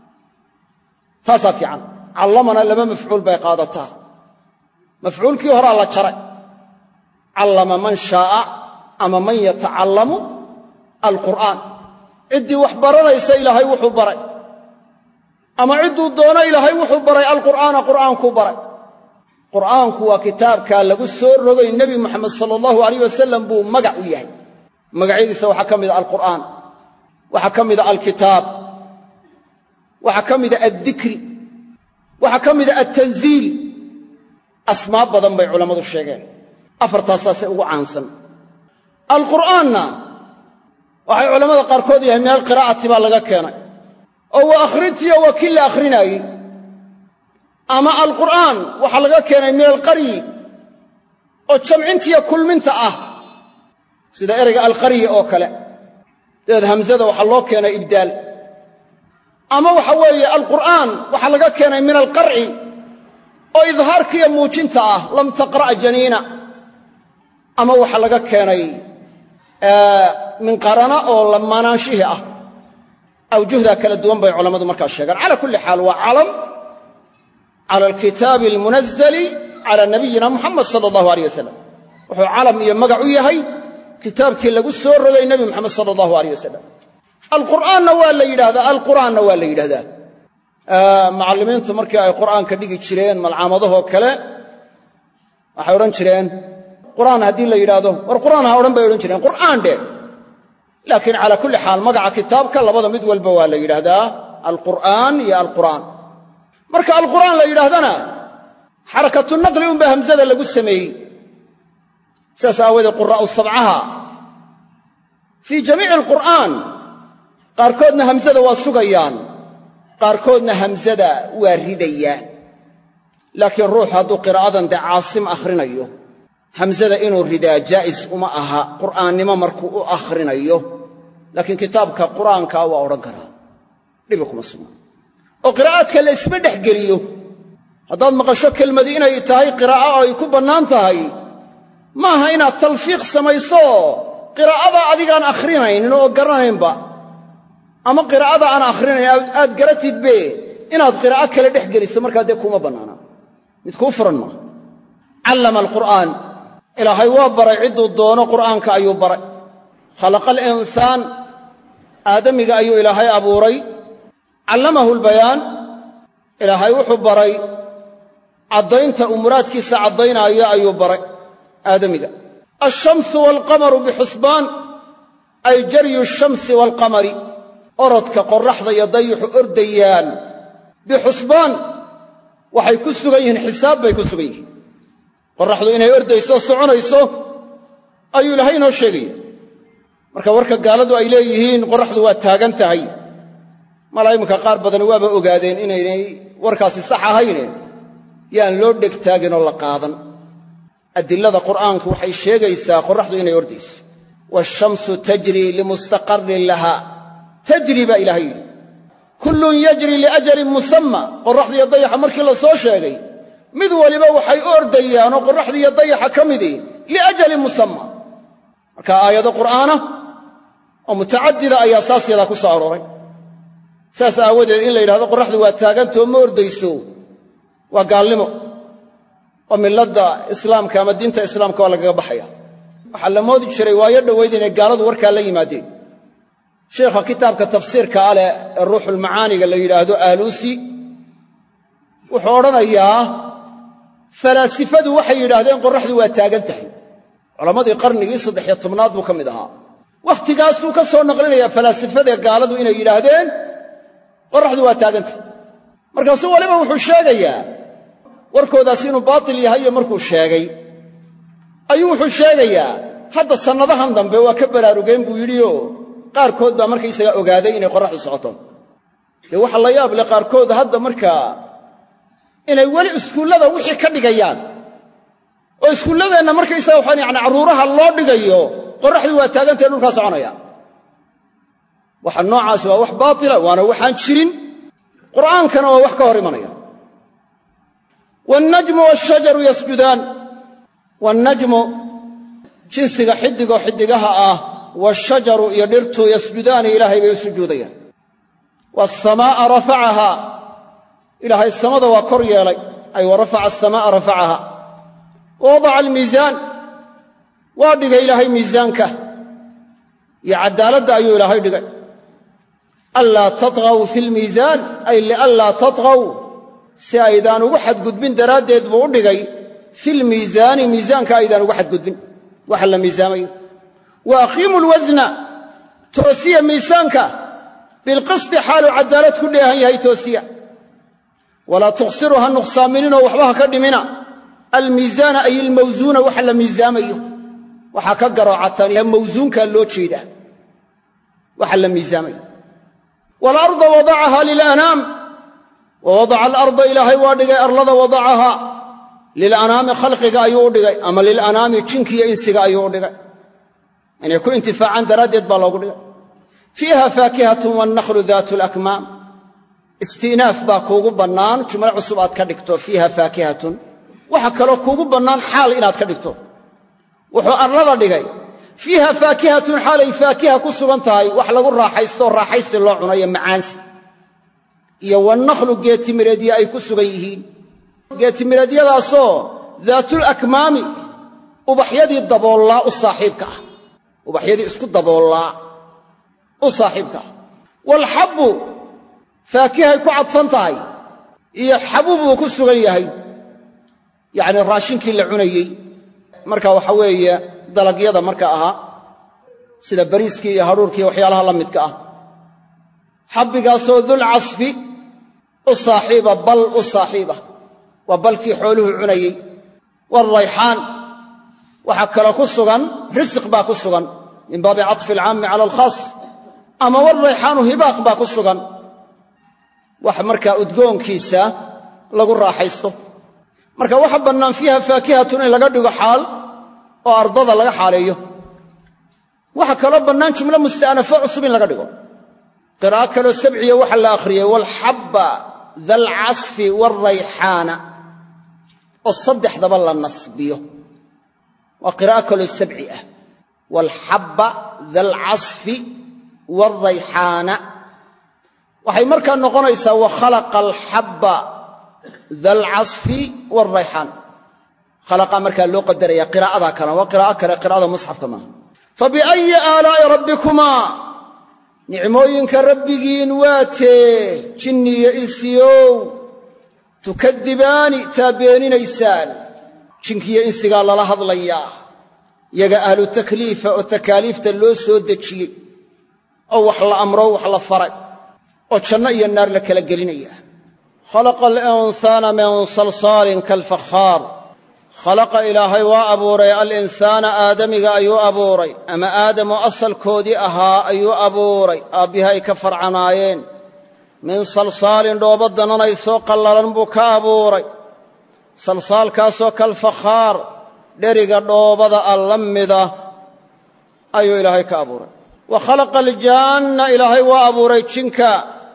taasaa fiican callamana laba mafcuul bay qaadataa mafcuulkii horaa la jaray callama man shaa'a ama man yatacallamu alqur'aan ciddii wax baranaysa ilaahay wuxuu baray ama cidduu doono ilaahay wuxuu baray alqur'aana qur'aankuu baray qur'aanku waa kitaabkaa lagu soo rogay nebi moxamed sala allahu alayh wasalam buu magac u yahay magacyadiisa waxaa ka mida alqur'aan waxaa ka mida alkitaab waxaa ka mida addikri waxaa ka mida altanziil asmaa badan bay culammadu sheegeen afartaasaasay ugu caansan alqur'aanna waxay culammada qaarkood yahay min alqiraa'ati baa laga keenay oo wa akhrintiyo waa kii la akhrinaayey ama alqur'aan waxaa laga keenay min alqaryi oo jamcintiyo kulminta ah sida ereyga alqaryi oo kale dabeed hamsada waxaa loo keenay ibdaal ama waxa weeye alqur'aan waxaa laga keenay min alqar'i oo idhaarkiiyo muujinta ah lam taqra' janiina ama waxaa laga keenay min qarana oo lamaanaanshihii ah awjuhdaa kala duwan bay culammadu markaa sheegaan cala kulli xaal waa calam cala alkitaabi almunazali cala nabiyina muxamed sala allahu aleyh wasalam wuxuu calam iyo magac u yahay kitaabkii lagu soo rogay nebi moxamed sala allahu aleyh wasalam alqur'aanna waa la yidhahdaa alqur'aanna waa la yidhahdaa macallimiintu markii ay qur'aanka dhigi jireen malcaamadahoo kale waxay odhan jireen qur'aan haddii la yidhaahdo war qur'aan ha odhan bay odhan jireen qur'aan dheh laakiin calaa kulli xaal magaca kitaabka labada mid walba waa la yidhaahdaa alqur'aan iyo alqur'aan marka alqur'aan la yidhaahdana xarakatu naqli unbaa hamsada lagu sameeyey saas aawadeed quraa'u sabcaha fii jamiici alqur'aan qaarkoodna hamsada waa sugayaan qaarkoodna hamsada waa ridayaan laakiin ruuxu hadduu qiraa'adan dee caasim akhrinayo hamsada inuu ridaa jaa'is uma aha qur'aannimo markuu u akhrinayo laakiin kitaabka qur'aanka waa odhan karaa dhibi kuma sugna oo qiraa'aadka la isma dhex geliyo haddaad maqasho kelmadi inay tahay qiraa'o ay ku bannaan tahay maaha inaad talfiiq samayso qiraa'ada adigaan akhrinaynin oo garanaynba ama qiraa'ada aan akhrinayn aad garatidbe inaad qiraa'o kale dhex geliso markaa dee kuma bannaana mid kuu furan maaha callama alqur'aan ilaahay waa baray cidduu doono qur'aanka ayuu baray khalaqa alinsaan aadamiga ayuu ilaahay abuuray callamahu albayaan ilaahay wuxuu baray caddaynta uu muraadkiisa caddaynaayo ayuu baray aadamiga alshamsu waalqamaru bixusbaan ay jaryu alshamsi waalqamari orodka qorraxda iyo dayixu ordayaan bixusbaan waxay ku sugan yihiin xisaab bay ku sugan yihiin qorraxdu inay ordayso soconayso ayuu ilaahay inoo sheegaya marka warka gaaladu ay leeyihiin qorraxdu waa taagan tahay malaa'imka qaar badan waaba ogaadeen inaynay warkaasi sax ahayne yaan loo dhegtaaginoo la qaadan adilada qur'aanku waxay sheegaysaa qorraxdu inay ordayso waashamsu tajrii limustaqarrin lahaa tajrii baa ilaahay yidhi kullun yajri liajalin musamma qorraxda iyo dayaxa markii la soo sheegay mid waliba waxay u ordayaanoo qorraxda iyo dayaxa ka midii liajalin musamma marka aayado qur'aana oo mutacadida ayaa saas yadaa ku soo arooray saas aawadeed in la yidhahdo qorraxdu waa taagantoo ma ordayso waa gaalnimo oo milladda islaamka ama diinta islaamka waa lagaga baxaya waxaa la moodi jiray waayo dhowayd inay gaaladu warkaa la yimaadeen sheekha kitaabka tafsiirka ah leh ee ruuxulmacaaniga la yidhaahdo aaluusi wuxuu odhanayaa falaasifadu waxay yidhaahdeen qorraxdu waa taagan tahay culammadii qarnigii saddex-iyo tobnaad buu ka mid ahaa wakhtigaasuu ka soo naqlinayaa falaasifadee gaaladu inay yidhaahdeen qorraxdu waa taagan tahay markaasuu waliba wuxuu sheegayaa warkoodaasi inuu baatil yahay iyo markuu sheegay ayuu wuxuu sheegayaa hadda sannadahan dambe waa ka baraarugeen buu yidhioo qaarkood baa markaysagaa ogaaday inay qorraxdu socoto dee waxa la yaab leh qaarkood hadda markaa inay weli iskuullada wixii ka dhigayaan oo iskuulladeenna markaysaga waxaan yacni carruuraha loo dhigayo qorraxdu waa taagantahe dhulkaa soconaya waxa noocaasi waa wax baatila waana waxaan jirin qur'aankana waa wax ka hor imanaya wannajmu waashajaru yasjudaan wannajmu jinsiga xiddigoo xiddigaha ah waashajaru iyo dhirtu yasjudaani ilaahay bay u sujuudayaan waasamaa'a rafacahaa ilaahay samada waa kor yeelay ay wa rafaca asamaa'a rafacahaa wa wadaca almiisaan waa dhigay ilaahay miisaanka iyo caddaaladda ayuu ilaahay dhigay anlaa tatghaw fi lmiisaan ay lianlaa tatghaw si aydaan ugu xadgudbin daraaddeed buu u dhigay filmiisaani miisaanka aydaan ugu xadgudbin waxa la miisaamayo wa aqiimu lwasna toosiya miisaanka bilqisti xaaluu caddaalad ku dheehan yahay toosiya walaa tuqsiru ha nuqsaaminino waxba ha ka dhimina almiisaana ay ilmawsuuna waxa la miisaamayo waxaa ka garoocataan mawsuunkaa loo jeedaa waxa la miisaamay waalarda wadacaha lilanaam wa wadaca alarda ilaahay waa dhigay arlada wadacaha lilanaami khalqiga ayuu u dhigay ama lilanaami jinkiyo insiga ayuu u dhigay inay ku intifaacaan daraaddeed baa loogu dhigay fiiha faakihatun wannaklu daatu lakmaam istinaaf baa kuugu bannaan jumlo cusub aad ka dhigto fiiha faakihatun waxa kaloo kuugu bannaan xaal inaad ka dhigto wuxuu arlada dhigay fiiha faakihatun xaalay faakiha ku sugan tahay wax lagu raaxaysto raaxaysi loo cunayo macaansi iyo wannaklu geetimireedya ay ku sugan yihiin geetimireedyadaasoo daatul akmaami ubaxyadii daboollaa u saaxiibka ah ubaxyadii isku daboollaa u saaxiibka ah waalxabbu faakihay ku cadfan tahay iyo xabubuu ku sugan yahay yacni raashinkii la cunayey marka waxa weeye dalagyada marka ahaa sida bariiskii iyo hadhuurkii waxyaalaha la midka ah xabbigaasoo dulcasfi u saaxiiba bal u saaxiiba waa balkii xooluhu cunayey waalrayxaan waxaa kaloo ku sugan risiq baa ku sugan min baabi caطfi alcaami cala alkhaas ama waalrayxaanu hibaaq baa ku sugan wax markaa udgoonkiisa lagu raaxaysto marka waxa bannaan fiiha faakihatun in laga dhigo xaal oo ardada laga xaaleeyo waxa kaloo bannaan jumlo musta'nafo cusub in laga dhigo qiraa'o kaloo sabciya waxa la akhriyey waalxabba daalcasfi waalrayxaana oo saddexdaba la nasbiyo waa qiraa'o kaloo sabci ah waalxabba daalcasfi waalrayxaana waxay markaa noqonaysaa wa khalaqa alxabba daalcasfi waalrayxaan khalaqa markaa loo qadaraya qiraa'ada kale waa qiraa'o kale qiraa'ada musxafka maaha fabiayi aalaa'i rabbikumaa nicmooyinka rabbigiin waa tee jinniyo insiyow tukadibaani taa beeninaysaan jinkiyo insigaa lala hadlayaa yaga ahlu takliifa oo takaaliifta loo soo dejiyey oo wax la amro wax la faray oo janno iyo naar la kala gelinaya khalaqa alinsaana min salsaalin kalfakhaar khalaqa ilaahay waa abuuray alinsaana aadamiga ayuu abuuray ama aadamu asalkoodii ahaa ayuu abuuray aabbihi ay ka farcanaayeen min salsaalin dhoobo dananaysoo qallalan buu ka abuuray salsaalkaasoo kalfakhaar dheriga dhoobada a la mida ayuu ilaahay ka abuuray wa khalaqa aljaanna ilaahay waa abuuray jinka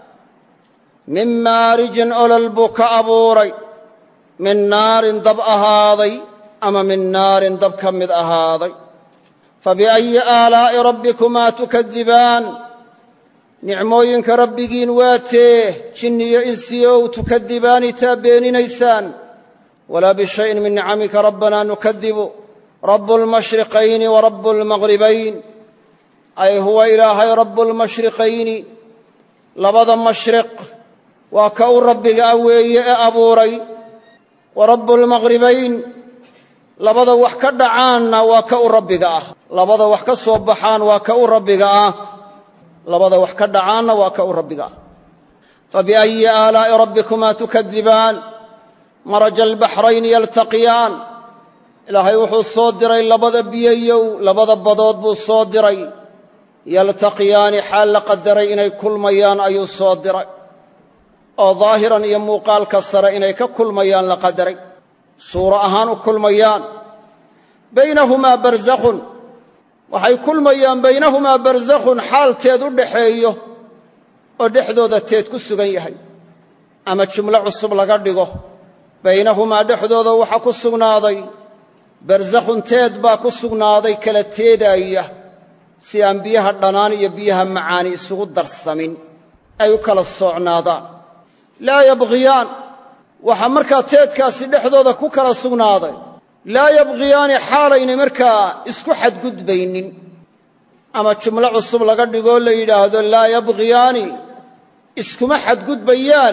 min maarijin olol buu ka abuuray min naarin dab ahaaday ama min naarin dab ka mid ahaaday fabiayi aalaa'i rabbikumaa tukadibaan nicmooyinka rabbigiin waa tee jinniyo insiyow tukadibaani taa beeninaysaan walaa bishayin min nicamika rabbanaa nukadibu rabu lmashriqayni wa rabu lmaqribayn ay huwa ilaahay rabu lmashriqayni labada mashriq waa ka u rabbiga ah weeye ee abuuray wa rabu lmaqribayn labada wax ka dhacaanna waa ka u rabbiga ah labada wax ka soo baxaan waa ka u rabbiga ah labada wax ka dhacaanna waa ka u rabbiga ah fabiayi aalaa'i rabbikumaa tukadibaan maraja albaxrayni yaltaqiyaan ilaahay wuxuu soo diray labada biyayow labada badood buu soo diray yaltaqiyaani xaal la qadaray inay kulmayaan ayuu soo diray oo daahiran iyo muuqaalka sare inay ka kulmayaan la qadaray suuro ahaan u kulmayaan baynahumaa barzakhun waxay kulmayaan baynahumaa barzakhun xaal teed u dhaxeeyo oo dhexdooda teed ku sugan yahay ama jumlo cusub laga dhigo baynahumaa dhexdooda waxaa ku sugnaaday barzakhun teed baa ku sugnaaday kala teedaaya si aan biyaha dhanaan iyo biyaha macaani isugu darsamin ay u kala soocnaadaan laa yabghiyaan waxaa markaa teedkaasi dhexdooda ku kala sugnaaday laa yabghiyaani xaalaynay markaa isku xadgudbaynin ama jumlo cusub laga dhigoo la yidhaahdo laa yabghiyaani iskuma xadgudbayaan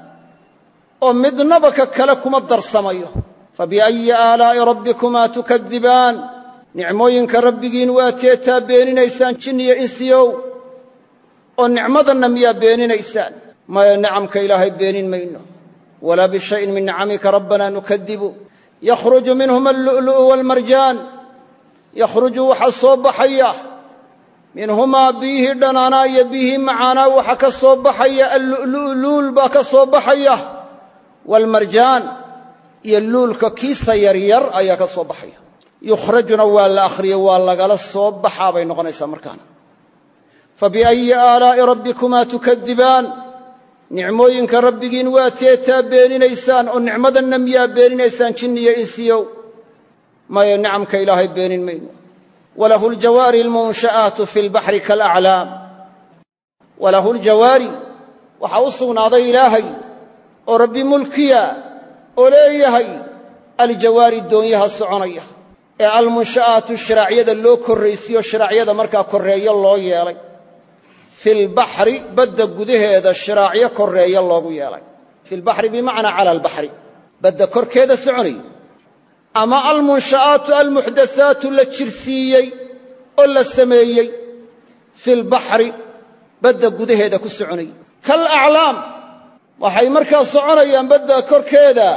oo midnaba ka kale kuma darsamayo fabiayi aalaa'i rabbikumaa tukadibaan nicmooyinka rabbigiin waa teetaa beeninaysaan jin iyo insiyow oo nicmadanna miyaa beeninaysaan maya nicamka ilaahay beenin mayno walaa bishayin min nicamika rabbanaa nukadibu yakhruju minhuma allu'lu'u waalmarjaan yakhruju waxaa soo baxaya minhumaa biyihii dhanaanaa iyo biyihii macaanaa waxaa ka soo baxaya allu'lu'u luul baa ka soo baxaya waalmarjaan iyo luulka kiisa yaryar ayaa ka soo baxaya yukhrajuna waa la akhriyo waa lagala soo baxaa bay noqonaysaa markaana fabiayi aalaa'i rabbikumaa tukadibaan nicmooyinka rabbigiin waa teetaa beeninaysaan oo nicmadanna miyaa beeninaysaan jinniyo insiyow maya nicamka ilaahay beenin mayno walahu ljawaari almunsha'aatu fi lbaxri kaalaclaam walahu ljawaari waxaa u sugnaaday ilaahay oo rabbi mulkiya oo leeyahay aljawaari doonyaha soconaya ee almunsha'aatu shiraacyada loo korraysiyo shiraacyada markaa korreeyo loo yeelay filbaxri badda gudaheeda shiraacyo korreeya loogu yeelay filbaxri bimacnaa cala albaxri badda korkeeda soconaya ama almunsha'aatu almuxdathaatu la jirsiiyey oo la sameeyey filbaxri badda gudaheeda ku soconayay kaalaclaam waxay markaa soconayaan badda korkeeda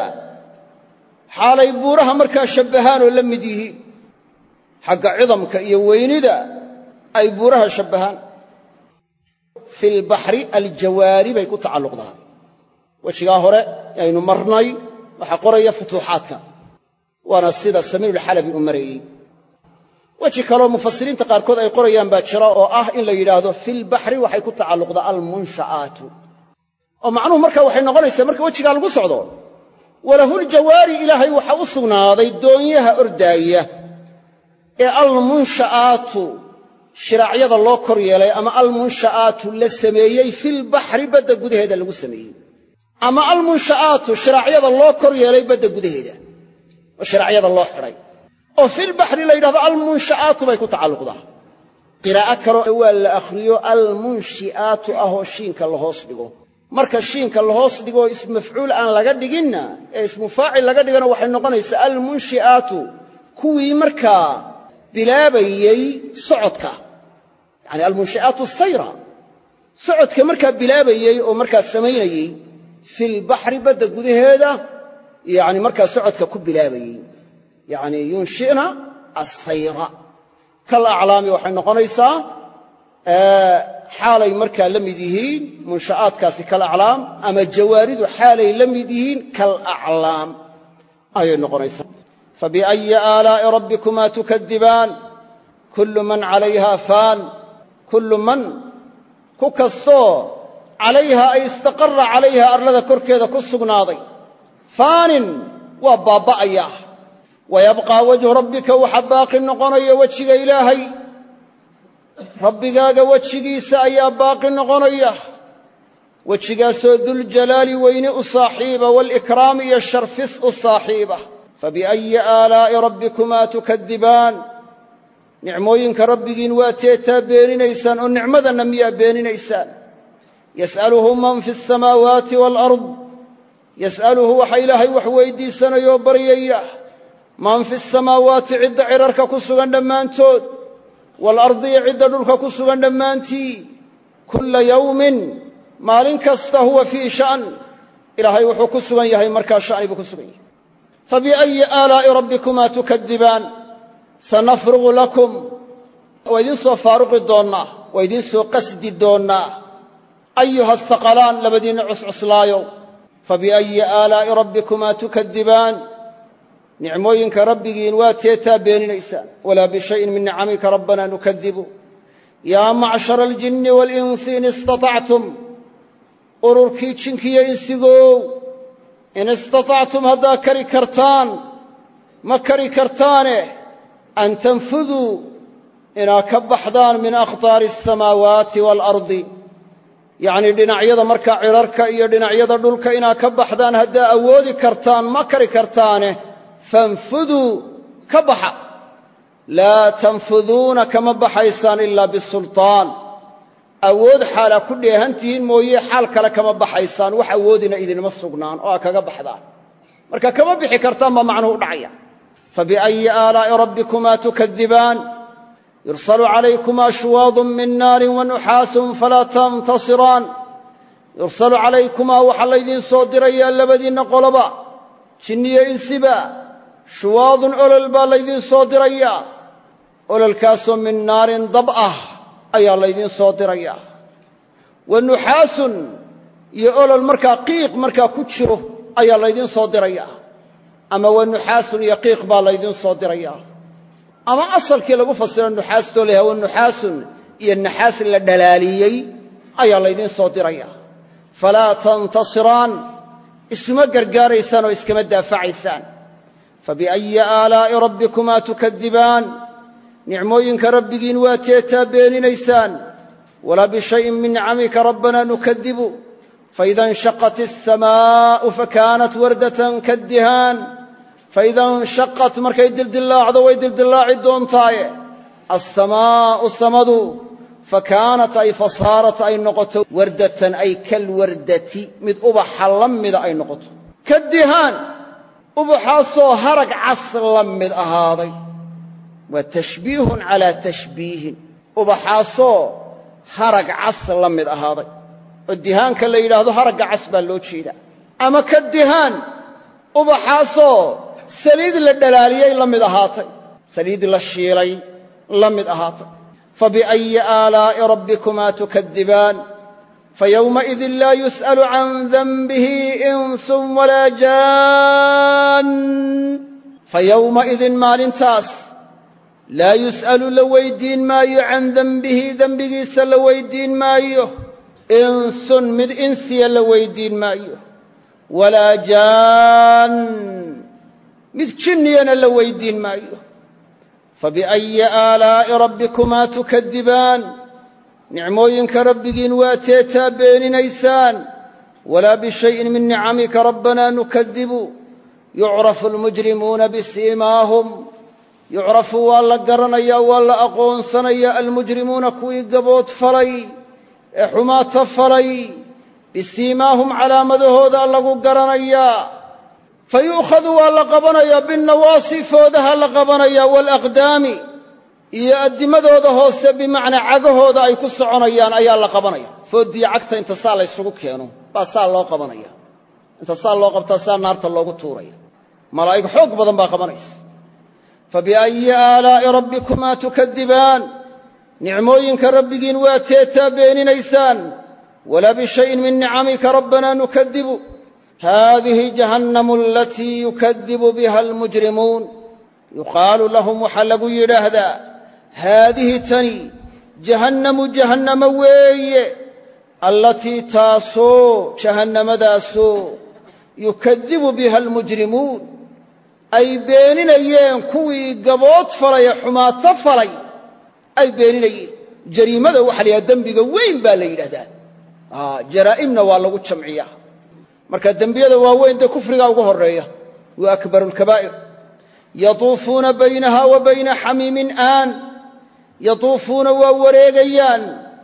xaalay buuraha markaa shabbahaan oo la mid yihiin xagga cidamka iyo weynida ay buuraha shabbahaan filbaxri aljawaari bay ku tacalluqdaa wejigaa hore aynu marnay waxaa qoraya futuuxaadka waana sida samiinulxalabi u mareeyey weji kaloo mufasiriinta qaarkood ay qorayaan baa jira oo ah in la yidhaahdo filbaxri waxay ku tacalluqdaa almunsha'aatu oo macnuhu markaa waxay noqonaysaa marka wejigaa lagu socdo walahuljawaari ilaahay waxaa u sugnaaday doonyaha ordaaya ee almunsha'aatu shiraacyada loo kor yeelay ama almunsha'aatu la sameeyey filbaxri badda gudaheeda lagu sameeyey ama almunsha'aatu shiraacyada loo kor yeelay badda gudaheeda oo shiraacyada loo xidhay oo filbaxri la yidhahdo almunsha'aatu bay ku tacalluqdaa qiraa'o kaloo waa la akhriyo almunshi'aatu ahoo shiinka la hoos dhigo marka shiinka la hoos dhigo ismafcuul aan laga dhiginna ee ismu faacil laga dhigana waxay noqonaysaa almunshi'aatu kuwii markaa bilaabayey socodka yacani almunshi'aatu sayra socodka markaa bilaabayey oo markaa samaynayey filbaxri badda gudaheeda yacni markaa socodka ku bilaabayey yacni yunshi'na assayra kalaclaami waxay noqonaysaa xaalay markaa la mid yihiin munsha'aadkaasi kalaclaam ama jawaaridu xaalay la mid yihiin kalaclaam ayay noqonaysaa fabiayi aalaa'i rabbikumaa tukadibaan kullu man calayha faan kullu man ku kastoo calayha ay istaqarra calayha arlada korkeeda ku sugnaaday faanin waa baabba'ayaa wayabqaa wajhu rabbika waxa baaqi noqonaya wejiga ilaahay rabbigaaga wejigiisa ayaa baaqi noqonaya wejigaasoo duljalaali weyne u saaxiiba waalikraami iyo sharfis u saaxiiba fabiayi aalaa'i rabbikumaa tukadibaan nicmooyinka rabbigiin waa teetaa beeninaysaan oo nicmadanna miyaa beeninaysaan yas'aluhu man fi asamaawaati waalard yas'aluhu waxa ilaahay wax weyddiisanayoo baryaya man fi asamaawaati cidda cirarka ku sugan dhammaantood waalardi iyo cidda dhulka ku sugan dhammaantii kulla yawmin maalin kasta huwa fii sha'n ilaahay wuxuu ku sugan yahay markaa sha'ni buu ku sugan yahay fabiayi aalaa'i rabbikumaa tukadibaan sanafrugu lakum waa idiin soo faaruqi doonnaa waa idiin soo qasdi doonnaa ayuha asaqalaan labadiinna cuscuslaayow fabiayi aalaa'i rabbikumaa tukadibaan nicmooyinka rabbigiin waa teetaa beeninaysaan walaa bishayin min nicamika rabbana nukadibu yaa macshara aljinni waalinsi in istatactum ururkii jinkiyo insigow in istatactum haddaa kari kartaan ma kari kartaane an tanfuduu inaad ka baxdaan min akhtaari asamaawaati waalardi yacnii dhinacyada markaa cirarka iyo dhinacyada dhulka inaad ka baxdaan haddaa awoodi kartaan ma kari kartaane fanfuduu ka baxa laa tanfuduuna kama baxaysaan ilaa bisultaan awood xaalaa ku dheehan tihiin mooye xaal kale kama baxaysaan wax awoodina idinma sugnaan oo aa kaga baxdaan marka kama bixi kartaan baa macnuhu u dhacaya fabiayi aalaa'i rabbikumaa tukadibaan yursalu calaykumaa shuwaadun min naarin wanuxaasun falaa tantasiraan yursalu calaykumaa waxaa laydiin soo dirayaa labadiinna qoloba jinniyo insiba shuwaadun olol baa laydiin soo dirayaa ololkaasoo min naarin dab ah ayaa laydiin soo dirayaa wa nuxaasun iyo olol markaa qiiq markaa ku jiro ayaa laydiin soo dirayaa ama wa nuxaasun iyo qiiq baa laydiin soo dirayaa ama asalkii lagu fasiro nuxaastoo la yahay wa nuxaasun iyo naxaas la dhalaaliyey ayaa laydiin soo dirayaa falaa tantasiraan isuma gargaaraysaan oo iskama daafacaysaan fabiأyi aalaa'i rabbikumaa tukadibaan nicmooyinka rabbigiin waa teetaa beeninaysaan walaa bishayin min nicamika rabbanaa nukadibu faida inshaqat الsamaa'u fakaanat wardatan kaddihaan faida inshaqat markay dildillaacdo way dildillaaci doontaaye alsamaa'u samadu fakaanat ay fasaarat ay noqoto wardatan ay kalwardati mid ubaxa la mida ay noqoto kaddihaan ubaxaasoo harag cas la mid ahaaday waa tashbiihun calaa tashbiihin ubaxaasoo harag cas la mid ahaaday oo dihaanka la yidhaahdo haragga cas baa loo jeedaa ama ka dihaan ubaxaasoo saliid la dhalaaliyey la mid ahaatay saliid la shiilay la mid ahaatay fabiأyi aalaa'i rabbikumaa tukadibaan fayowmaidin laa yus'alu can danbihi insun walaa jaan fayowmaidin maalintaas laa yus'alu la weyddiin maayo can denbihi dembigiisa la weyddiin maayo insun mid insiya la weyddiin maayo walaa jaan mid jinniyana la weyddiin maayo fabiأyi aalaa'i rabbikumaa tukadibaan nicmooyinka rabbigiin waa teetaa beeninaysaan walaa bishayin min nicamika rabbanaa nukadibu yucrafu almujrimuuna bisiimaahum yucrafu waa la garanayaa waa la aqoonsanayaa almujrimuuna kuwii gabood falay ee xumaata falay bisiimaahum calaamadahoodaa lagu garanayaa fa yu'khadu waa la qabanayaa binnawaasi foodaha la qabanayaa waalaqdaami iyo addimadooda hoose bimacnaa cagahooda ay ku soconayaan ayaa la qabanaya fooddiiyo cagta inta saa la ysugu keeno baa saa loo qabanaya inta saa loo qabtaa saa naarta loogu tuuraya malaa'ig xoog badan baa qabanaysa fabiأyi aalaa'i rabbikumaa tukadibaan nicmooyinka rabbigiin waa teetaa beeninaysaan walaa bishayin min nicamika rabbanaa nukadibu haadihi jahannamu alatii yukadibu biha almujrimuun yuqaalu lahum waxaa lagu yidhaahdaa haadihi tani jahannamu jahannama weeye allatii taasoo jahannamadaasoo yukadibu biha almujrimuun ay beeninayeen kuwii gabood falay ee xumaato falay ay beeninayeen jariimada waxa la yidhahda dembiga weyn baa la yidhahdaa jaraa'imna waa lagu jamciyaa marka dembiyada waaweyn dee kufrigaa ugu horreeya wa akbaru alkabaa'ir yatuufuuna baynaha wa bayna xamiimin aan yatuufuuna waa wareegayaan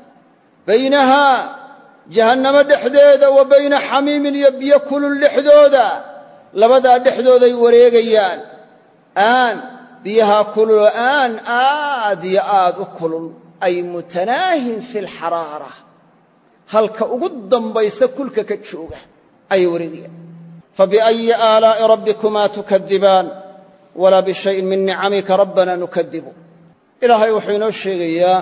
baynahaa jahannamo dhexdeeda wa bayna xamiimin iyo biyo kulul dhexdooda labadaa dhexdooday wareegayaan aan biyahaa kululoo aan aad iyo aad u kulul ay mutanaahin fi alxaraara halka ugu dambaysa kulka ka jooga ayay wareegayaan fabiأyi aalaa'i rabbikumaa tukadibaan walaa bishayin min nicamika rabbanaa nukadibu ilaahay wuxuu inoo sheegayaa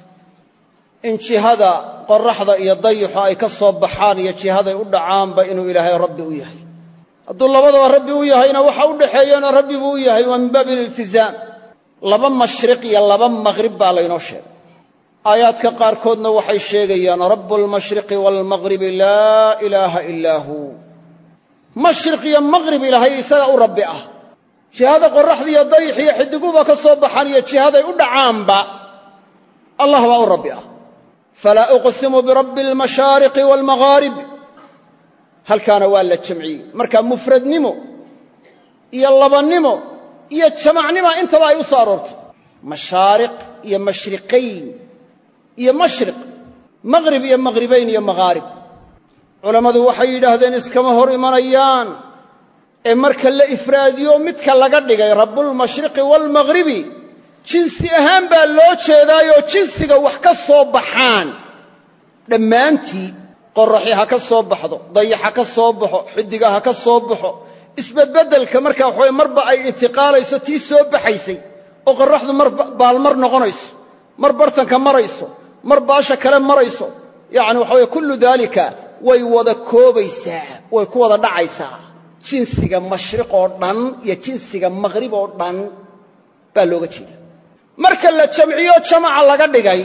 in jihada qoraxda iyo dayixu ay ka soo baxaan iyo jihaday u dhacaanba inuu ilaahay rabbi u yahay hadduu labadaba rabbi u yahayna waxa u dhaxeeyana rabbi buu u yahay waa min baabi aliltizaam laba mashriq iyo laba maqhrib baa laynoo sheegay aayaadka qaarkoodna waxay sheegayaan rabu lmashriqi waalmaqhribi laa ilaaha ilaa huu mashriq iyo maqhrib ilaahay isaga u rabbi ah jihada qoraxda iyo dayix iyo xidiguba ka soo baxaan iyo jihaday u dhacaanba allah baa u rabbi ah falaa uqsimu birabbi almashaariqi waalmaghaarib halkaana waa la jamciyey marka mufradnimo iyo labannimo iyo jamacnimo intaba ay u soo aroortay mashaariq iyo mashriqayn iyo mashriq maqhrib iyo maghribayn iyo maghaarib culammadu waxay yidhaahdeen iskama hor imanayaan ee marka la ifraadiyo midka laga dhigay rabbulmashriqi waalmaghribi jinsi ahaan baa loo jeedaayoo jinsiga wax ka soo baxaan dhammaantii qorraxi ha ka soo baxdo dayax ha ka soo baxo xidiga ha ka soo baxo isbedbeddelka markaa waxaway marba ay intiqaalayso tii soo baxaysay oo qorraxdu mar baalmar noqonayso mar bartanka marayso mar baasha kale marayso yacni waxa weye kullu daalika way wada koobaysaa way ku wada dhacaysaa jinsiga mashriq oo dhan iyo jinsiga maqhrib oo dhan baa looga jeeda marka la jamciyo jamaca laga dhigay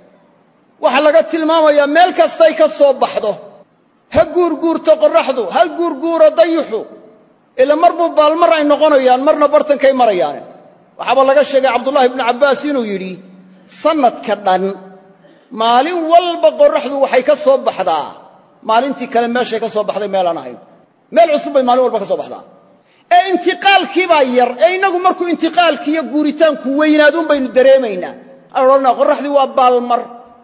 waxa laga tilmaamayaa meel kastay ka soo baxdo ha guurguurto qorraxdu ha guurguuro dayuxu ila marbuu baalmar ay noqonayaan marna bartankay marayaan waxaaba laga sheegay cabdullaahi ibnu cabbaas inuu yidhi sannadka dhan maalin walba qorraxdu waxay ka soo baxdaa maalintii kale meeshay ka soo baxday meelaan ahayn meel cusub bay maalin walba ka soo baxdaa ee intiqaalkii baa yar ee innagu markuu intiqaalkii iyo guuritaanku weynaaduun baynu dareemaynaa aan odhanaa qorraxdii waa baalmar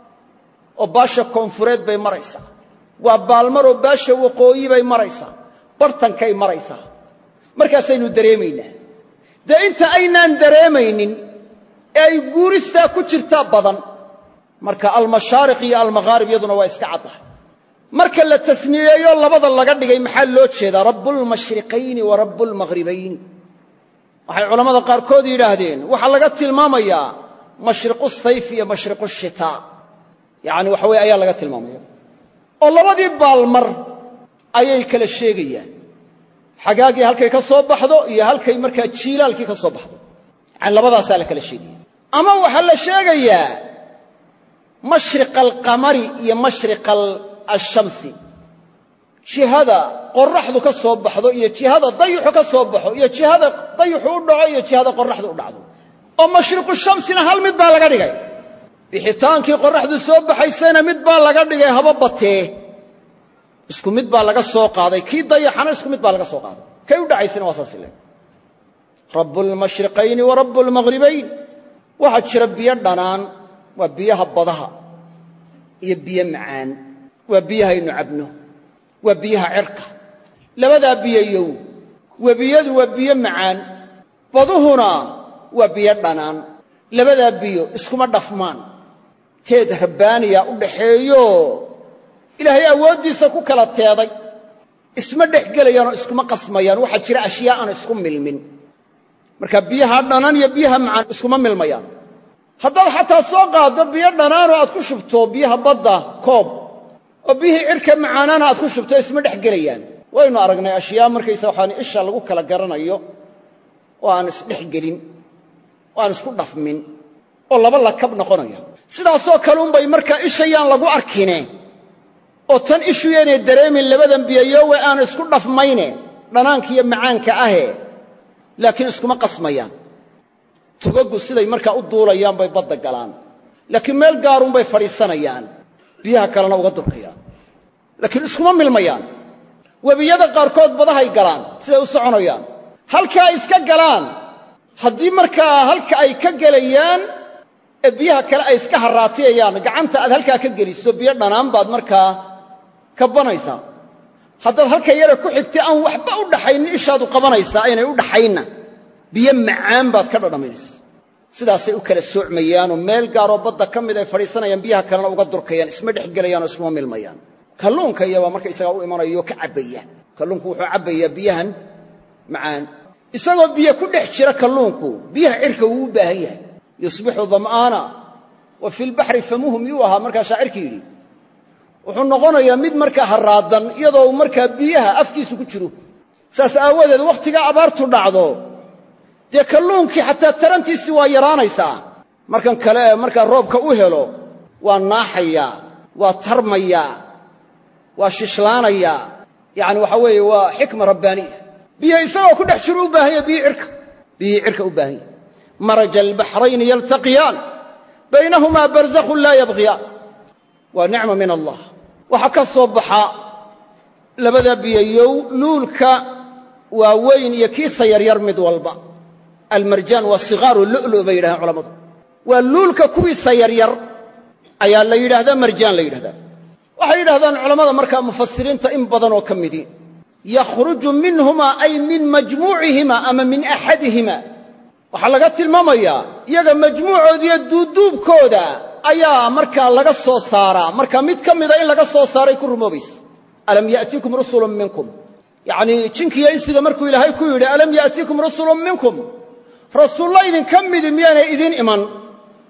oo baasha koonfureed bay maraysaa waa baalmar oo baasha waqooyi bay maraysaa bartankay maraysaa markaasaynu dareemaynaa dee inta aynaan dareemaynin ee ay guuristaa ku jirtaa badan marka almashaariq iyo almaghaarib iyaduna waa iska caddahay marka la tasniyeeyo labada laga dhigay maxaa loo jeedaa rabbulmashriqayni wa rabbulmaghribayni waxay culammada qaarkood yidhaahdeen waxaa laga tilmaamayaa mashriqu sayf iyo mashriqu shitaa yacni waxa weye ayaa laga tilmaamaya oo labadii baalmar ayay kala sheegayaan xagaagii halkay ka soo baxdo iyo halkay markaa jiilaalkii ka soo baxdo yani labadaasaa la kala sheegaya ama waxaa la sheegayaa mashriqa alqamari iyo mashriqa ashamsi jihada qorraxdu ka soo baxdo iyo jihada dayuxu ka soo baxo iyo jihada dayuxu u dhaco iyo jihada qorraxdu u dhacdo oo mashriqu shamsina hal mid baa laga dhigay bixitaankii qorraxdu soo baxaysayna mid baa laga dhigay haba batee isku mid baa laga soo qaaday kii dayaxana isku mid baa laga soo qaaday kay u dhacaysana waa saas leeg rabbulmashriqayni wa rabbulmaghribayn waxaa jira biyo dhanaan waa biyaha badaha iyo biyo macaan waa biyahaynu cabno waa biyaha cirka labadaa biyayow webiyadu waa biyo macaan baduhuna waa biyo dhanaan labadaa biyo iskuma dhafmaan teed rabbaaniya u dhaxeeyo ilaahay awooddiisa ku kala teeday isma dhex gelayaanoo iskuma qasmayaan waxaa jira ashyaa aan isku milmin marka biyaha dhanaan iyo biyaha macaan iskuma milmayaan haddaad xataa soo qaaddo biyo dhanaanoo aad ku shubto biyaha badda koob oo biyihii cirka macaanaana aad ku shubto isma dhex gelayaan waynu aragnay ashyaa markaysa waxaan isha lagu kala garanayo oo aan isdhex gelin oo aan isku dhafmin oo laba lakab noqonaya sidaasoo kale unbay markaa ishayaan lagu arkine oo tan ishu yaynay dareemin labadan biyayowe aan isku dhafmayne dhanaankiiyo macaanka ahe laakiin iskuma qasmayaan togaggu siday markaa u duulayaan bay badda galaan laakiin meel gaarunbay fadhiisanayaan biyaha kalena uga durkayaan laakiin iskuma milmayaan webiyada qaarkood badahay galaan siday u soconayaan halka ay iska galaan haddii markaa halka ay ka gelayaan ee biyaha kale ay iska harraatiyayaan gacanta aad halkaa ka geliso biyo dhanaan baad markaa kabbanaysaa haddaad halka yare ku xigtay aan waxba u dhaxaynin ishaadu qabanaysaa aynay u dhaxaynna biyo macaan baad ka dhadhaminaysa sidaasay u kala soocmayaanoo meel gaaroo badda ka mid ay fadhiisanayaan biyaha kalena uga durkayaan isma dhex gelayaanoo iskuma milmayaan kalluunka iyabaa marka isagaa u imanayoo ka cabbaya kalluunku wuxuu cabbayaa biyahan macaan isagoo biyo ku dhex jira kalluunku biyaha cirka wuu u baahan yahay yusbixu dam'aana wa fi lbaxri famuhu miyuu ahaa markaa shaacirkii yidhi wuxuu noqonayaa mid markaa harraadan iyadoo markaa biyaha afkiisu ku jiro saas aawadeed wakhtigaa abaartu dhacdo dee kalluunkii xataa tarantiisii waa yaraanaysaa markan kale ee markaa roobka u helo waa naaxayaa waa tarmayaa waa shishlaanayaa yacani waxa weeye waa xikma rabbaaniya biyo isagoo ku dhex jiro u baahan yahay biyi cirka biyii cirka u baahan yahay maraja albaxrayni yaltaqiyaan baynahumaa barzakhun laa yabghiyaan waa nicma min allah waxaa ka soo baxa labada biyayow luulka waaweyn iyo kiisa yaryar mid walba almarjaan waa sigaaru lu'lu bay yidhahdeen culammadu waa luulka kuwiisa yaryar ayaa la yidhaahdaa marjaan la yidhahdaa waxay yidhahdaan culammada markaa mufasiriinta in badan oo ka midii yakhruju minhumaa ay min majmuucihima ama min axadihima waxaa laga tilmaamayaa iyaga majmuucoodiiyo duuduubkooda ayaa markaa laga soo saaraa marka mid ka mida in laga soo saaray ku rumoobaysa alam ya'tiikum rusulun minkum yacnii jinkiiyo insiga markuu ilaahay ku yidhi alam ya'tiikum rusulun minkum rasuullo idinka midi miyaanay idiin iman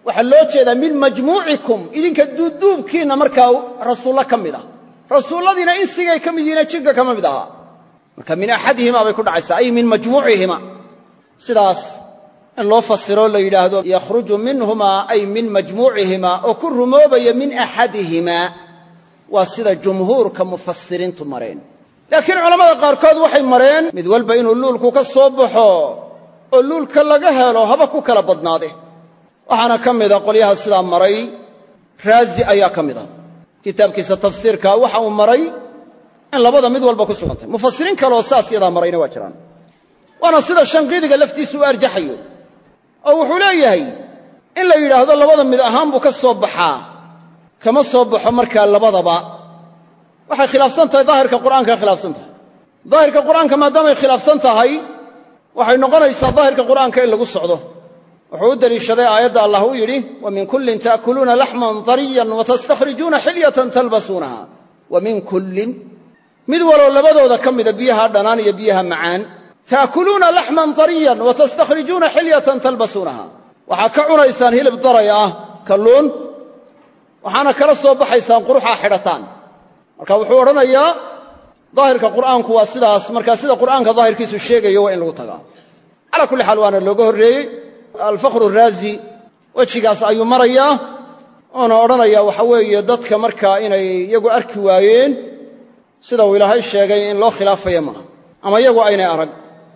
waxaa loo jeedaa min majmuucikum idinka duuduubkiinna markaa rasuullo ka mid ah rasuulladiina insigay ka mid yihiina jinka kama mid ahaa marka min axadihimaa bay ku dhacaysaa ay min majmuucihima sidaas in loo fasiro la yidhaahdo yakhruju minhumaa ay min majmuucihimaa oo ku rumoobaya min axadihimaa waa sida jumhuurka mufasiriintu mareen laakiin culammada qaarkood waxay mareen mid walba inuu luulku ka soo baxo oo luulka laga helo haba ku kala badnaade waxaana ka mida qolyaha sidaa maray raazi ayaa ka mida kitaabkiisa tafsiirka waxa uu maray in labada mid walba ku sugantay mufasiriin kaleoo saas yadaa marayna waa jiraan waana sida shanqiidiga laftiisu u arjaxayo oo wuxuu leeyahay in la yidhaahdo labada mid ahaan buu ka soo baxaa kama soo baxo markaa labadaba waxay khilaafsan tahay daahirka qur'aanka khilaafsan tahay daahirka qur'aanka maadaamay khilaafsan tahay waxay noqonaysaa daahirka qur'aanka in lagu socdo wuxuu u deliishaday aayadda allah uu yidhi wa min kullin ta'kuluuna laxman tariyan watastakhrijuuna xilyatan talbasuunaha wa min kullin mid waloo labadooda ka mida biyaha dhanaan iyo biyaha macaan ta'kuluuna laxman tariyan watastakhrijuuna xilyatan talbasuunaha waxaa ka cunaysaan hilib daray ah kalluun waxaana kala soo baxaysaan quruxaa xidhataan marka wuxuu odhanayaa daahirka qur'aanku waa sidaas markaa sida qur'aanka daahirkiisu sheegayo waa in lagu tagaa calaa kulli xaal waana looga horreeyey alfakhru raazi wejigaas ayuu marayaa oona odhanayaa waxa weeye dadka markaa inay iyagu arki waayeen sida uu ilaahay sheegay in loo khilaafaya maaha ama iyagu aynay arag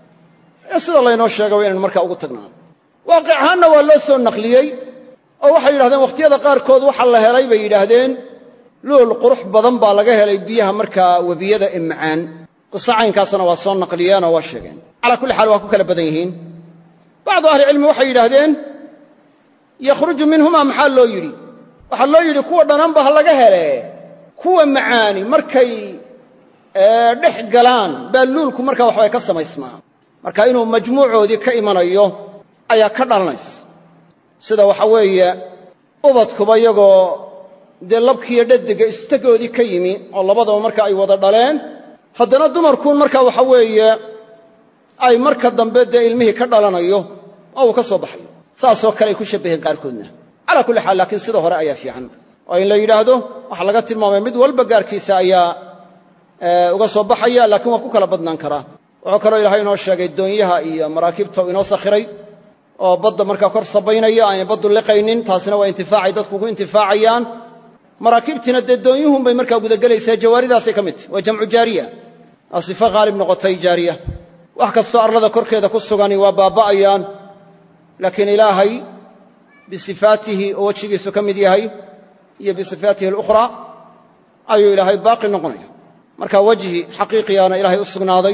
ee sida laynoo sheegay waa inaynu markaa ugu tagnaan waaqic ahaanna waa loo soo naqliyey oo waxay yidhahdeen wakhtiyada qaarkood waxa la helay bay yidhaahdeen luul qurux badan baa laga helay biyaha markaa webiyada ee macaan qisa caynkaasna waa soo naqliyeenoo waa sheegeen calaa kulli xaal waa ku kala badan yihiin bacdu ahlicilmi waxay yidhaahdeen yakhruju minhumaa maxaa loo yidhi waxaa loo yidhi kuwa dhanaanba ha laga hele kuwa macaani markay dhex galaan baa luulku markaa waxbay ka samaysmaa marka inuu majmuucoodii ka imanayo ayaa ka dhalanaysa sida waxa weeye ubadkuba iyagoo dee labkiiyo dhadiga istagoodii ka yimi oo labadaba marka ay wada dhaleen haddana dumarkuun markaa waxa weeye ay marka dambe dee ilmihii ka dhalanayo oo uu ka soo baxayo saasoo kale ay ku shabbaheen qaarkoodna calaa kulli xaal laakiin sida hore ayaa fiican oo in la yidhaahdo waxaa laga tilmaamay mid walba gaarkiisa ayaa uga soo baxaya laakiin waa ku kala badnaan karaa wuxuu kaloo ilaahay inoo sheegay doonyaha iyo maraakiibta uu inoo sakhiray oo badda markaa kor sabaynaya aanay baddu liqaynin taasina waa intifaacay dadku ku intifaacayaan maraakiibtiina dee doonyuhunbay markaa gudagelaysaa jawaaridaasay ka mid tahy waa jamcu jaariya waa sifo haalib noqotay jaariya wax kastoo arlada korkeeda ku sugani waa baaba'ayaan laakiin ilaahay bisifaatihi oo wejigiisu ka mid yahay iyo bisifaatihi alukhraa ayuu ilaahay baaqi noqonaya marka wejhi xaqiiqiyaana ilaahay u sugnaaday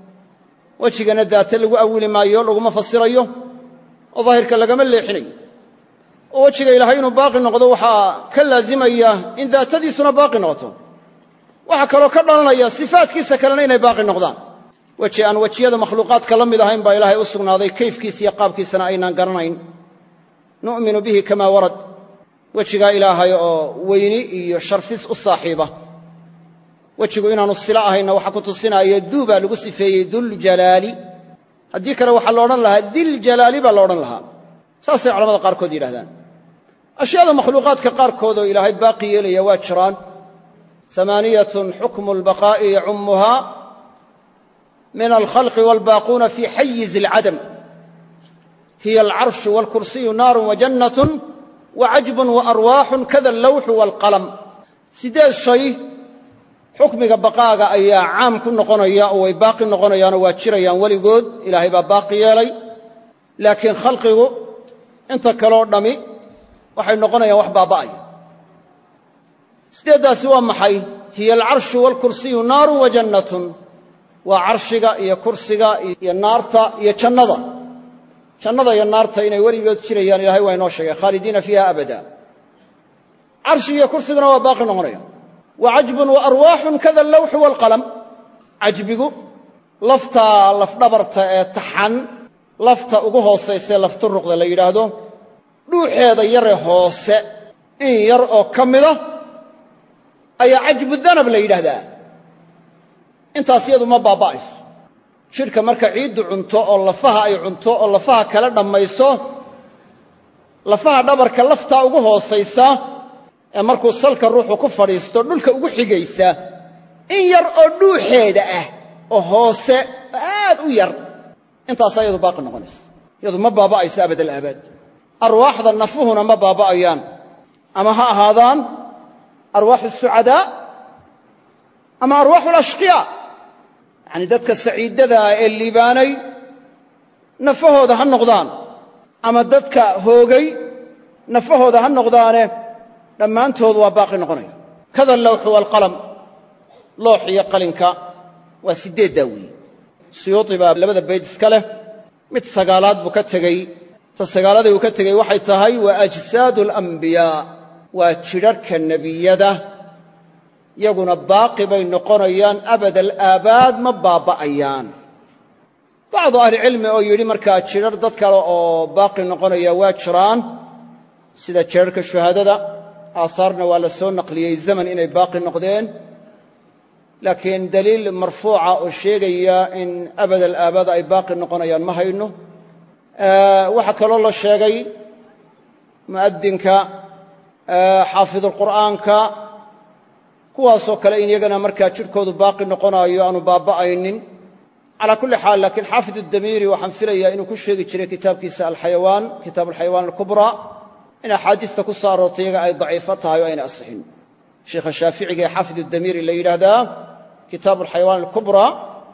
wejigana daate lagu awili maayo laguma fasirayo oo daahirka lagama leexinayo oo wejiga ilaahay inuu baaqi noqdo waxaa ka laazimaya in daatadiisuna baaqi noqoto waxaa kaloo ka dhalanaya sifaatkiisa kalena inay baaqi noqdaan weji aan wejiyada makhluuqaadka la mid ahayn baa ilaahay u sugnaaday kayfkiisa iyo qaabkiisana aynaan garanayn nu'minu bihi kamaa warad wejigaa ilaahay oo weyni iyo sharfis u saaxiiba wejigu inaanu sila ahaynna waxaa ku tusinaya duu baa lagu sifeeyey duljalaali haddii kale waxaa la odhan lahaa diljalaali baa la odhan lahaa saasay culamada qaarkood yidhahdaan ashyaada makhluuqaadka qaarkoodoo ilaahay baaqi yeelaya waa jiraan amaaniyatun xukmu albaqaa'i yacummuhaa min alkhalqi waalbaaquuna fii xayizi alcadam hiya alcarshu waalkursiyu naarun wajannatun wacajbun waarwaaxun kada allawxu waalqalam siddeed shay xukmiga baqaaga ayaa caam ku noqonaya oo way baaqi noqonayaanoo waa jirayaan weligood ilaahay baa baaqi yeelay laakiin khalqigu inta kaloo dhammi waxay noqonayaan wax baaba'aya siddeeddaasi waa maxay hiya alcarshu waalkursiyu naarun wajannatun waa carshiga iyo kursiga iyo naarta iyo jannada jannada iyo naarta inay weligood jirayaan ilahay waa inoo sheegay khaalidiina fiiha abada carshiga iyo kursiguna waa baaqi noqonaya wa cajbun wa arwaaxun kada allawxu waalqalam cajbigu laftaa lafdhabarta ee taxan lafta ugu hoosaysae lafturuqda la yidhaahdo dhuuxeeda yare hoose in yar oo ka mida ayaa cajbu danab la yidhaahdaa intaas iyadu ma baaba'ayso jidhka marka ciiddu cunto oo lafaha ay cunto oo lafaha kala dhammayso lafaha dhabarka laftaa ugu hoosaysa ee markuu salka ruuxu ku fadhiisto dhulka ugu xigaysa in yar oo dhuuxeeda ah oo hoose aad u yar intaasaa iyadu baaqi noqonaysa iyadu ma baaba'ayso abad alaabaad arwaaxda nafuhuna ma baaba'ayaan ama ha ahaadaan arwaaxu sucadaa ama arwaaxu alashqiyaa yacni dadka saciidada ah ee liibaanay nafahooda ha noqdaan ama dadka hoogay nafahooda ha noqdaane dhammaantood waa baaqi noqonaya kada allawxu waalqalam loox iyo qalinka waa siddeeddaa weeye suyuuti baa labada bayd iska leh mid sagaalaad buu ka tegey ta sagaaladii uu ka tegey waxay tahay waa ajsaadu alambiyaa waa jidharhka nebiyada yaguna baaqi bay noqonayaan abad alaabaad ma baaba'ayaan bacdu ahlicilmi oo yidhi markaa jidhar dad kale oo baaqi noqonaya waa jiraan sida jidharhka shuhaadada aahaarna waa la soo naqliyey zaman inay baaqi noqdeen laakiin daliil marfuuca oo sheegaya in abad alaabaad ay baaqi noqonayaan ma hayno waxaa kaloo la sheegay mu'adinka xaafidulqur'aanka kuwaasoo kale in iyagana markaa jidhkoodu baaqi noqonaayo aanu baaba'aynin calaa kulli xaal laakiin xaafid addamiiri waxaan filayaa inuu ku sheegi jiray kitaabkiisa alxayawaan kitaab alxayawaan alkubraa in axaadiista ku soo aroortay iyaga ay daciifo tahay oo ayna asixin sheikha shaaficiga ee xaafid addamiiri la yidhaahdaa kitaabu alxayawaan alkubraa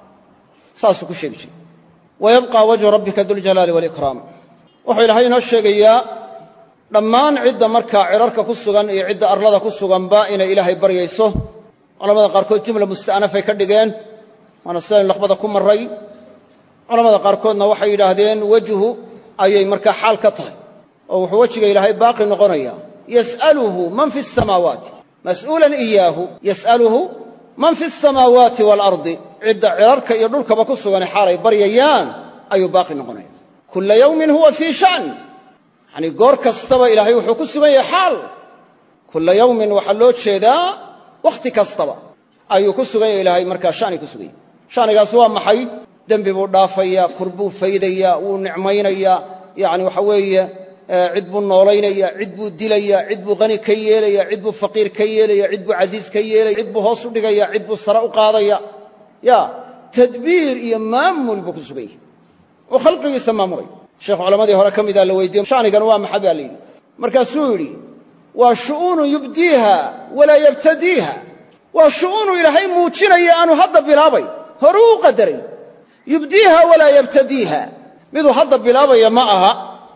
saasuu ku sheegi jiray wayabqa wajhu rabbika duljalaali waalikraam wuxuu ilaahay inoo sheegayaa dhammaan cidda markaa cirarka ku sugan iyo cidda arlada ku suganba inay ilaahay baryayso culamada qaarkood jumla musta'nafay ka dhigeen waana sidaynu laqbada ku marray culamada qaarkoodna waxay yidhaahdeen wejhu ayay markaa xaal ka tahay oo wuxuu wejiga ilaahay baaqi noqonaya yas'aluhu man fi asamaawaati mas'uulan iyaahu yas'aluhu man fi asamaawaati waalardi cidda cirarka iyo dhulkaba ku sugani xaalay baryayaan ayuu baaqi noqonaya kulla yawmin huwa fii sha'n yacnii goor kastaba ilaahay wuxuu ku sugan yahay xaal kulla yawmin waxaa loo jeedaa wakhti kastaba ayuu ku sugan yahay ilaahay markaa shani ku sugan yahay shanigaas waa maxay dembi buu dhaafayaa kurbuu faydayaa wuu nicmaynayaa yacni waxa weeye cid buu noolaynaya cid buu dilaya cid buu qani ka yeelaya cid buu faqiir ka yeelaya cid buu casiis ka yeelaya cid buu hoos u dhigaya cid buu sare u qaadaya ya tadbiir iyo maamul buu ku sugan yahay oo khalqigiisa maamulay sheekh culammadii hore ka midaa la weydiiyo shanigan waa maxay baa la yidhi markaasuu yidhi waa shu'uunun yubdiiha walaa yabtadiiha waa shu'uunu ilaahay muujinaya aanu hadda bilaabay horuu u qadaray yubdiiha walaa yabtadiiha miduu hadda bilaabaya ma aha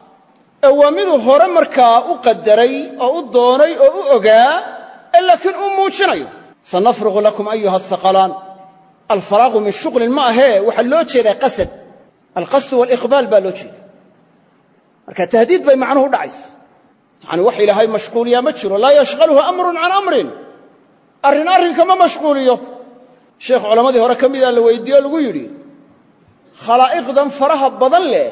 ee waa miduu hore markaa u qadaray oo u doonay oo u ogaa ee laakiin uu muujinayo sanafruqu lakum ayuha asaqalaan alfaraaqu min shuqlin ma ahee waxaa loo jeedaa qasad alqasdu waaliqbaal baa loo jeeda marka tahdiid bay macnuhu u dhacaysa yacani wax ilaahay mashquuliyaa ma jiro laa yashqaluhu amrun can amrin arrin arrinka ma mashquuliyo sheekh culammadii hore ka midaa la weydiiye o lagu yidhi khalaa'iqdan faraha badan leh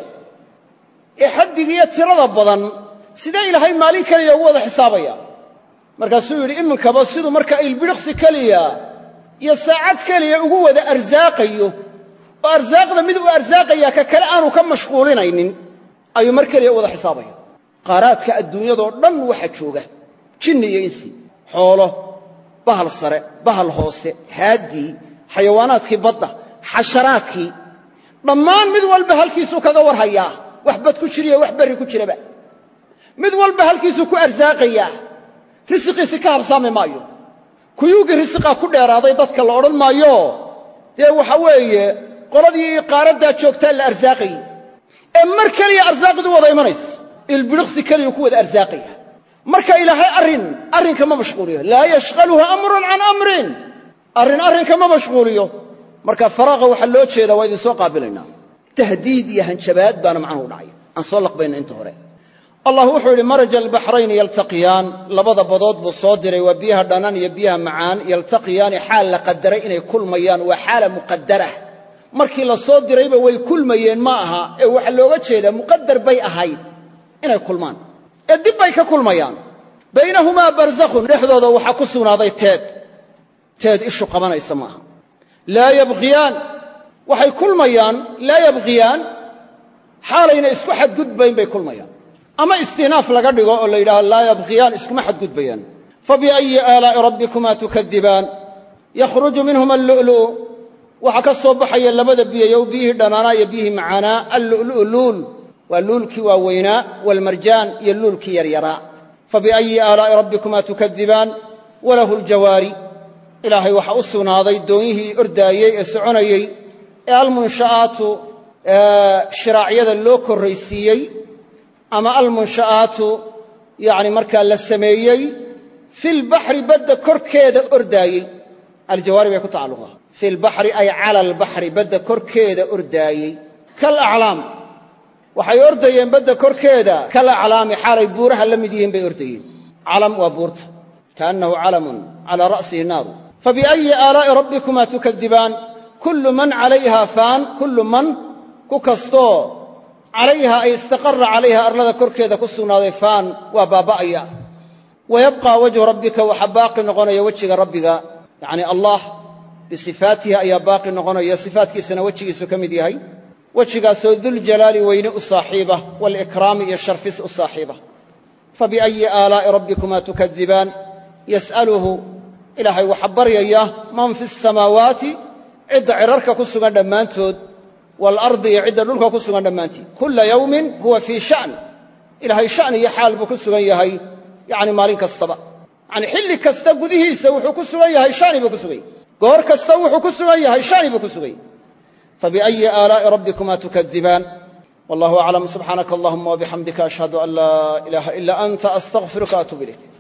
ee xaddigiiyo tirada badan sidee ilaahay maalin keliya ugu wada xisaabaya markaasuu yidhi iminkaba siduu markaa ilbidhiqsi keliya iyo saacad keliya ugu wada arsaaqayo oo arsaaqda mid uu arsaaqaya ka kale aanu ka mashquulinaynin ayuu mar keliya u wada xisaabaya qaaraadka adduunyadoo dhan waxa jooga jinni iyo insi xoolo bahal sare bahal hoose haaddii xayawaanaadkii badda xasharaadkii dhammaan mid walba halkiisuu kaga warhayaa wax bad ku jiriyo wax berri ku jiraba mid walba halkiisuu ku arsaaqayaa risiqiisi ka habsaami maayo kuyuugii risiqaa ku dheeraaday dadka la odhan maayo dee waxa weeye qoladii qaaraddaa joogtaa la arsaaqayey ee mar keliya arsaaqdu wada imanaysa ilbidhiqsi keliyuu ku wada arsaaqaya marka ilaahay arrin arrinka ma mashquuliyo laa yashqaluhu amrun can amrin arrin arrinka ma mashquuliyo marka faraaqa waxaa loo jeedaa waa idin soo qaabilaynaa tahdiid iyo hanjabaad baana macnuhu u dhacaya aan soo laqbayna inta hore allah wuxuu yidhi maraja albaxrayni yaltaqiyaan labada badood buu soo diray waa biyaha dhanaan iyo biyaha macaan yaltaqiyaani xaal la qadaray inay kulmayaan waa xaala muqadarah markii la soo dirayba way kulmayeen ma aha ee waxaa looga jeedaa muqadar bay ahayd inay kulmaan ee dib bay ka kulmayaan baynahumaa barzakhun dhexdooda waxaa ku sugnaaday teed teed ishu qabanaysa maaha laa yabqiyaan waxay kulmayaan laa yabqiyaan xaalayna isku xadgudbayn bay kulmayaan ama istinaaf laga dhigo oo la yidhahdo laa yabghiyaan iskuma xadgudbayaan fabiayi aalaa'i rabbikumaa tukadibaan yakhruju minhuma allu'lu'u waxaa ka soo baxaya labada biyayow biyihii dhanaanaa iyo biyihii macaanaa allu'lu'u luul waa luulkii waaweynaa waalmarjaan iyo luulkii yaryaraa fabiayi aalaa'i rabbikumaa tukadibaan walahu ljawaari ilaahay waxaa u sugnaaday doonyihii ordaayey ee soconayey ee almunsha'aatu shiraacyada loo korraysiiyey ama almunsha'aatu yacni markaa la sameeyey filbaxri badda korkeeda ordaayey aljawaari bay ku tacalluqdaa filbaxri ay cala albaxri badda korkeeda ordaayey kalaclaam waxay ordayeen badda korkeeda kalaclaami xaalay buuraha la mid yihiin bay ordayeen calam waa buurta kaannahu calamun calaa ra'sihi naaru fabiayi aalaa'i rabbikumaa tukadibaan kullu man calayha faan kullu man ku kastoo calayha ay istaqarra calayha arlada korkeeda ku sugnaaday faan waa baaba'aya wayabqaa wajhu rabbika waxaa baaqi noqonaya wejiga rabbiga yacni allah bisifaatihi ayaa baaqi noqonaya sifaatkiisana wejigiisu ka mid yahay wejigaasoo duljalaali weyne u saaxiiba waalikraami iyo sharfis u saaxiiba fabiayi aalaa'i rabbikumaa tukadibaan yas'aluhu ilaahay waxaa baryaya man fi asamaawaati cidda cirarka ku sugan dhammaantood waalardi iyo cidda dhulka ku sugan dhammaantii kulla yawmin huwa fii sha'n ilaahay sha'ni iyo xaal buu ku sugan yahay yacni maalin kastaba yacni xilli kasta gudihiisa wuxuu ku sugan yahay sha'ni buu ku sugan yahay goor kasta wuxuu ku sugan yahay sha'ni buu ku sugan yahay fabiayi aalaa'i rabbikumaa tukadibaan wallahu aclam subxaanaka allahuma wabixamdika ashhadu an laa ilaaha ila anta astaqfiruka atuub ilayk